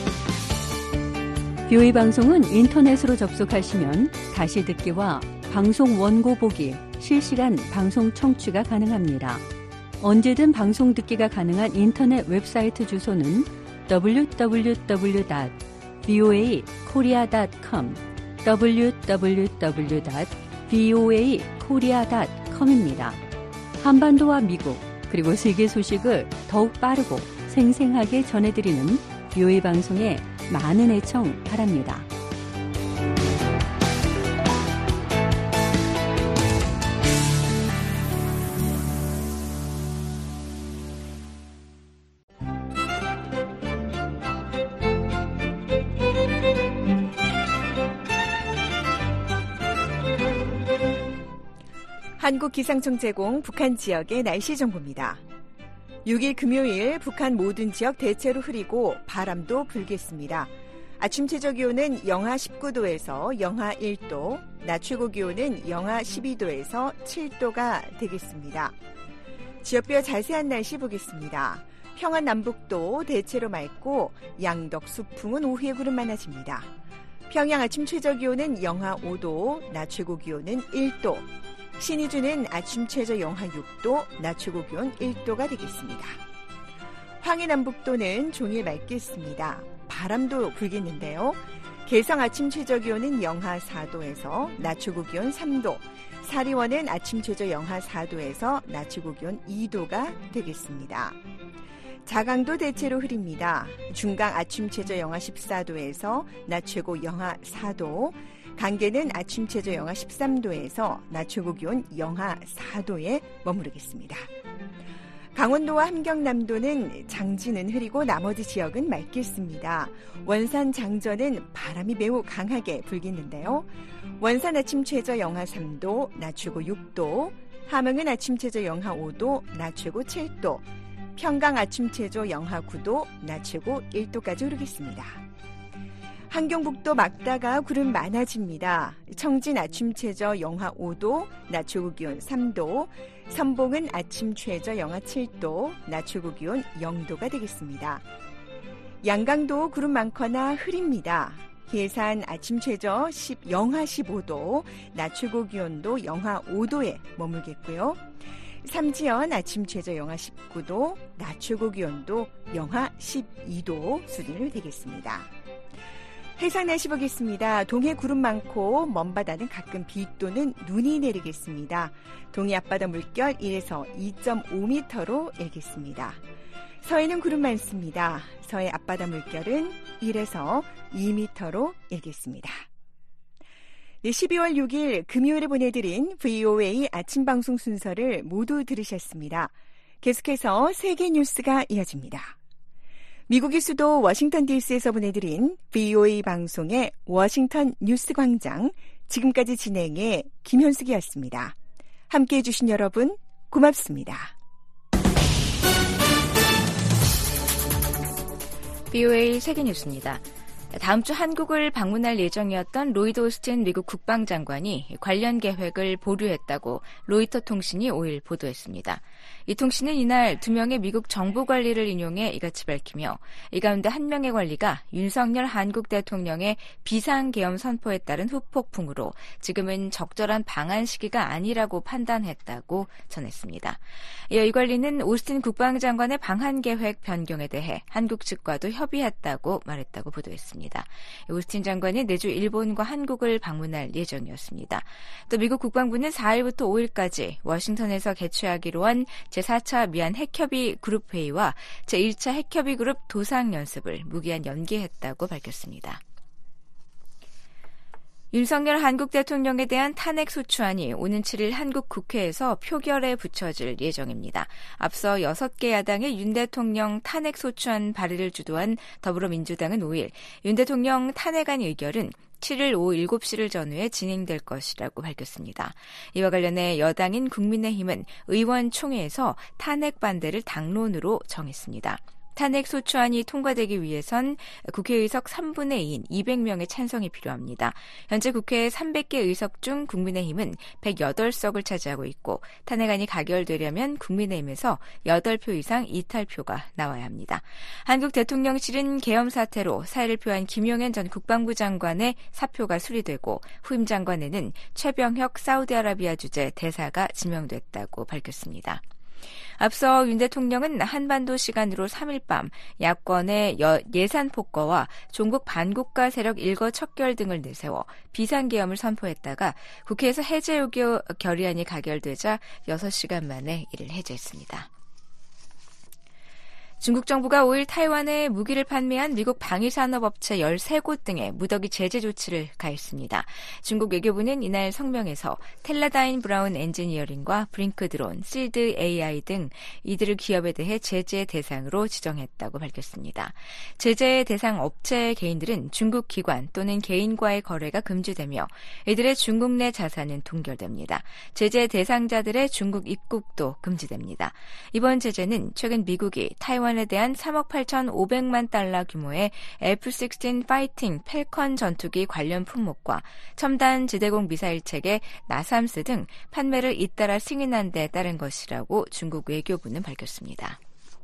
BOA 방송은 인터넷으로 접속하시면 다시 듣기와 방송 원고 보기, 실시간 방송 청취가 가능합니다. 언제든 방송 듣기가 가능한 인터넷 웹사이트 주소는 www.voakorea.com, www.voakorea.com입니다. 한반도와 미국, 그리고 세계 소식을 더욱 빠르고 생생하게 전해드리는 BOA 방송에 많은 애청 바랍니다. 한국기상청 제공 북한 지역의 날씨 정보입니다. 6일 금요일 북한 모든 지역 대체로 흐리고 바람도 불겠습니다. 아침 최저 기온은 영하 19도에서 영하 1도, 낮 최고 기온은 영하 12도에서 7도가 되겠습니다. 지역별 자세한 날씨 보겠습니다. 평안 남북도 대체로 맑고 양덕 수풍은 오후에 구름 많아집니다. 평양 아침 최저 기온은 영하 5도, 낮 최고 기온은 1도, 신의주는 아침 최저 영하 6도, 낮 최고 기온 1도가 되겠습니다. 황해남북도는 종일 맑겠습니다. 바람도 불겠는데요. 개성 아침 최저 기온은 영하 4도에서 낮 최고 기온 3도, 사리원은 아침 최저 영하 4도에서 낮 최고 기온 2도가 되겠습니다. 자강도 대체로 흐립니다. 중강 아침 최저 영하 14도에서 낮 최고 영하 4도, 강계는 아침 최저 영하 13도에서 낮 최고 기온 영하 4도에 머무르겠습니다. 강원도와 함경남도는 장지는 흐리고 나머지 지역은 맑겠습니다. 원산 장전은 바람이 매우 강하게 불겠는데요. 원산 아침 최저 영하 3도, 낮 최고 6도, 함흥은 아침 최저 영하 5도, 낮 최고 7도, 평강 아침 최저 영하 9도, 낮 최고 1도까지 오르겠습니다. 한경북도 막다가 구름 많아집니다. 청진 아침 최저 영하 5도, 낮 최고 기온 3도, 선봉은 아침 최저 영하 7도, 낮 최고 기온 0도가 되겠습니다. 양강도 구름 많거나 흐립니다. 예산 아침 최저 영하 15도, 낮 최고 기온도 영하 5도에 머물겠고요. 삼지연 아침 최저 영하 19도, 낮 최고 기온도 영하 12도 수준을 되겠습니다. 해상 날씨 보겠습니다. 동해 구름 많고 먼바다는 가끔 비 또는 눈이 내리겠습니다. 동해 앞바다 물결 1에서 2.5m로 일겠습니다. 서해는 구름 많습니다. 서해 앞바다 물결은 1에서 2m로 일겠습니다. 네, 12월 6일 금요일에 보내드린 VOA 아침 방송 순서를 모두 들으셨습니다. 계속해서 세계 뉴스가 이어집니다. 미국의 수도 워싱턴 DC에서 보내드린 VOA 방송의 워싱턴 뉴스 광장, 지금까지 진행해 김현숙이었습니다. 함께해 주신 여러분 고맙습니다. VOA 세계 뉴스입니다. 다음 주 한국을 방문할 예정이었던 로이드 오스틴 미국 국방장관이 관련 계획을 보류했다고 로이터 통신이 5일 보도했습니다. 이 통신은 이날 2명의 미국 정부 관리를 인용해 이같이 밝히며 이 가운데 한 명의 관리가 윤석열 한국 대통령의 비상계엄 선포에 따른 후폭풍으로 지금은 적절한 방한 시기가 아니라고 판단했다고 전했습니다. 이어 이 관리는 오스틴 국방장관의 방한 계획 변경에 대해 한국 측과도 협의했다고 말했다고 보도했습니다. 오스틴 장관이 내주 일본과 한국을 방문할 예정이었습니다. 또 미국 국방부는 4일부터 5일까지 워싱턴에서 개최하기로 한 제4차 미한 핵협의 그룹 회의와 제1차 핵협의 그룹 도상 연습을 무기한 연기했다고 밝혔습니다. 윤석열 한국 대통령에 대한 탄핵 소추안이 오는 7일 한국 국회에서 표결에 붙여질 예정입니다. 앞서 6개 야당의 윤 대통령 탄핵 소추안 발의를 주도한 더불어민주당은 5일 윤 대통령 탄핵안 의결은 7일 오후 7시를 전후에 진행될 것이라고 밝혔습니다. 이와 관련해 여당인 국민의힘은 의원총회에서 탄핵 반대를 당론으로 정했습니다. 탄핵 소추안이 통과되기 위해선 국회의석 3분의 2인 200명의 찬성이 필요합니다. 현재 국회 300개 의석 중 국민의힘은 108석을 차지하고 있고 탄핵안이 가결되려면 국민의힘에서 8표 이상 이탈표가 나와야 합니다. 한국 대통령실은 계엄 사태로 사의를 표한 김용현 전 국방부 장관의 사표가 수리되고 후임 장관에는 최병혁 사우디아라비아 주재 대사가 지명됐다고 밝혔습니다. 앞서 윤 대통령은 한반도 시간으로 3일 밤 야권의 예산 폭거와 종북 반국가 세력 일거 척결 등을 내세워 비상계엄을 선포했다가 국회에서 해제 요구 결의안이 가결되자 6시간 만에 이를 해제했습니다. 중국 정부가 5일 타이완에 무기를 판매한 미국 방위산업업체 13곳 등에 무더기 제재 조치를 가했습니다. 중국 외교부는 이날 성명에서 텔라다인 브라운 엔지니어링과 브링크 드론, 실드 AI 등 이들을 기업에 대해 제재 대상으로 지정했다고 밝혔습니다. 제재 대상 업체 개인들은 중국 기관 또는 개인과의 거래가 금지되며 이들의 중국 내 자산은 동결됩니다. 제재 대상자들의 중국 입국도 금지됩니다. 이번 제재는 최근 미국이 타이완에 대한 3억 8,500만 달러 규모의 F-16 파이팅 펠컨 전투기 관련 품목과 첨단 지대공 미사일 체계 나삼스 등 판매를 잇따라 승인한 데 따른 것이라고 중국 외교부는 밝혔습니다.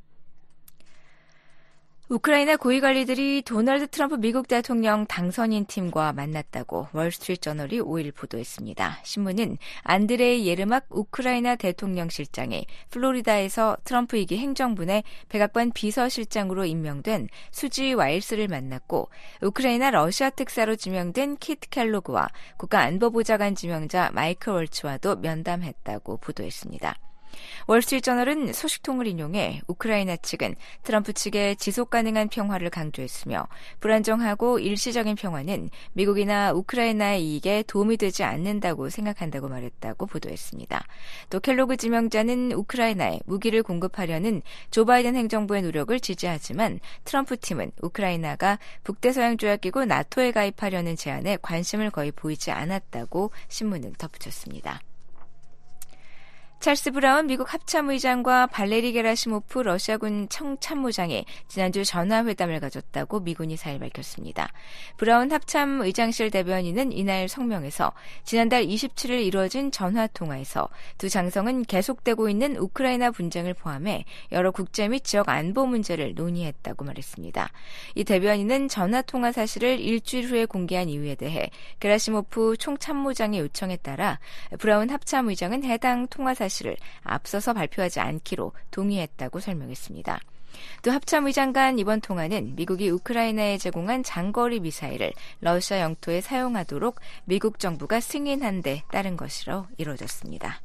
우크라이나 고위관리들이 도널드 트럼프 미국 대통령 당선인 팀과 만났다고 월스트리트저널이 5일 보도했습니다. 신문은 안드레이 예르막 우크라이나 대통령 실장이 플로리다에서 트럼프 2기 행정부의 백악관 비서실장으로 임명된 수지 와일스를 만났고 우크라이나 러시아 특사로 지명된 키트 켈로그와 국가안보보좌관 지명자 마이클 월츠와도 면담했다고 보도했습니다. 월스트리트저널은 소식통을 인용해 우크라이나 측은 트럼프 측의 지속가능한 평화를 강조했으며 불안정하고 일시적인 평화는 미국이나 우크라이나의 이익에 도움이 되지 않는다고 생각한다고 말했다고 보도했습니다. 또 켈로그 지명자는 우크라이나에 무기를 공급하려는 조 바이든 행정부의 노력을 지지하지만 트럼프 팀은 우크라이나가 북대서양조약기구 나토에 가입하려는 제안에 관심을 거의 보이지 않았다고 신문은 덧붙였습니다. 찰스 브라운 미국 합참의장과 발레리 게라시모프 러시아군 청참모장이 지난주 전화회담을 가졌다고 미군이 4일 밝혔습니다. 브라운 합참의장실 대변인은 이날 성명에서 지난달 27일 이루어진 전화통화에서 두 장성은 계속되고 있는 우크라이나 분쟁을 포함해 여러 국제 및 지역 안보 문제를 논의했다고 말했습니다. 이 대변인은 전화통화 사실을 일주일 후에 공개한 이유에 대해 게라시모프 총참모장의 요청에 따라 브라운 합참의장은 해당 통화 사실을 앞서서 발표하지 않기로 동의했다고 설명했습니다. 또 합참의장 간 이번 통화는 미국이 우크라이나에 제공한 장거리 미사일을 러시아 영토에 사용하도록 미국 정부가 승인한 데 따른 것으로 이루어졌습니다.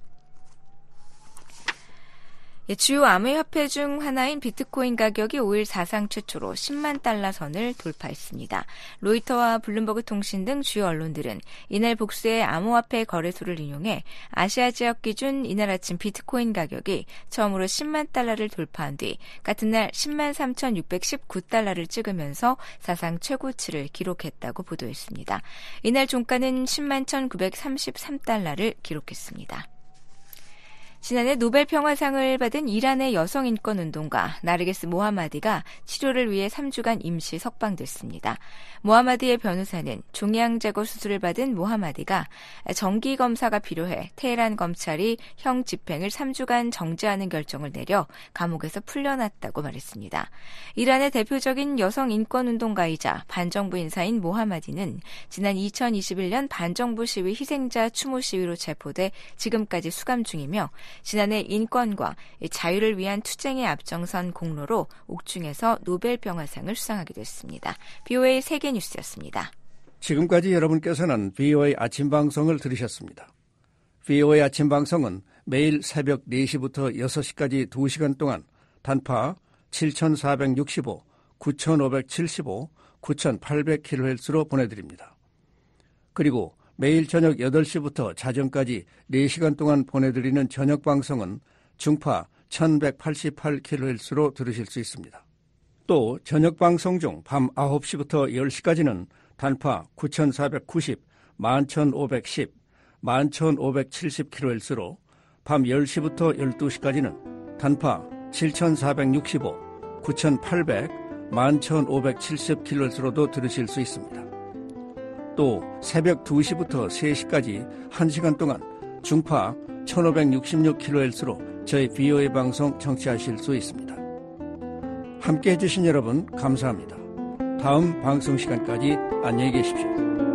주요 암호화폐 중 하나인 비트코인 가격이 5일 사상 최초로 10만 달러 선을 돌파했습니다. 로이터와 블룸버그 통신 등 주요 언론들은 이날 복수의 암호화폐 거래소를 인용해 아시아 지역 기준 이날 아침 비트코인 가격이 처음으로 10만 달러를 돌파한 뒤 같은 날 10만 3,619달러를 찍으면서 사상 최고치를 기록했다고 보도했습니다. 이날 종가는 10만 1,933달러를 기록했습니다. 지난해 노벨 평화상을 받은 이란의 여성 인권 운동가 나르게스 모하마디가 치료를 위해 3주간 임시 석방됐습니다. 모하마디의 변호사는 종양 제거 수술을 받은 모하마디가 정기 검사가 필요해 테헤란 검찰이 형 집행을 3주간 정지하는 결정을 내려 감옥에서 풀려났다고 말했습니다. 이란의 대표적인 여성 인권 운동가이자 반정부 인사인 모하마디는 지난 2021년 반정부 시위 희생자 추모 시위로 체포돼 지금까지 수감 중이며 지난해 인권과 자유를 위한 투쟁에 앞장선 공로로 옥중에서 노벨 평화상을 수상하기도 했습니다. BOA 세계뉴스였습니다. 지금까지 여러분께서는 BOA 아침 방송을 들으셨습니다. BOA 아침 방송은 매일 새벽 4시부터 6시까지 2시간 동안 단파 7,465, 9,575, 9,800kHz로 보내드립니다. 그리고 매일 저녁 8시부터 자정까지 4시간 동안 보내드리는 저녁 방송은 중파 1188kHz로 들으실 수 있습니다. 또 저녁 방송 중 밤 9시부터 10시까지는 단파 9490, 11510, 11570kHz로 밤 10시부터 12시까지는 단파 7465, 9,800, 11,570kHz로도 들으실 수 있습니다. 또 새벽 2시부터 3시까지 1시간 동안 중파 1566kHz로 저희 VOA 방송 청취하실 수 있습니다. 함께해 주신 여러분 감사합니다. 다음 방송 시간까지 안녕히 계십시오.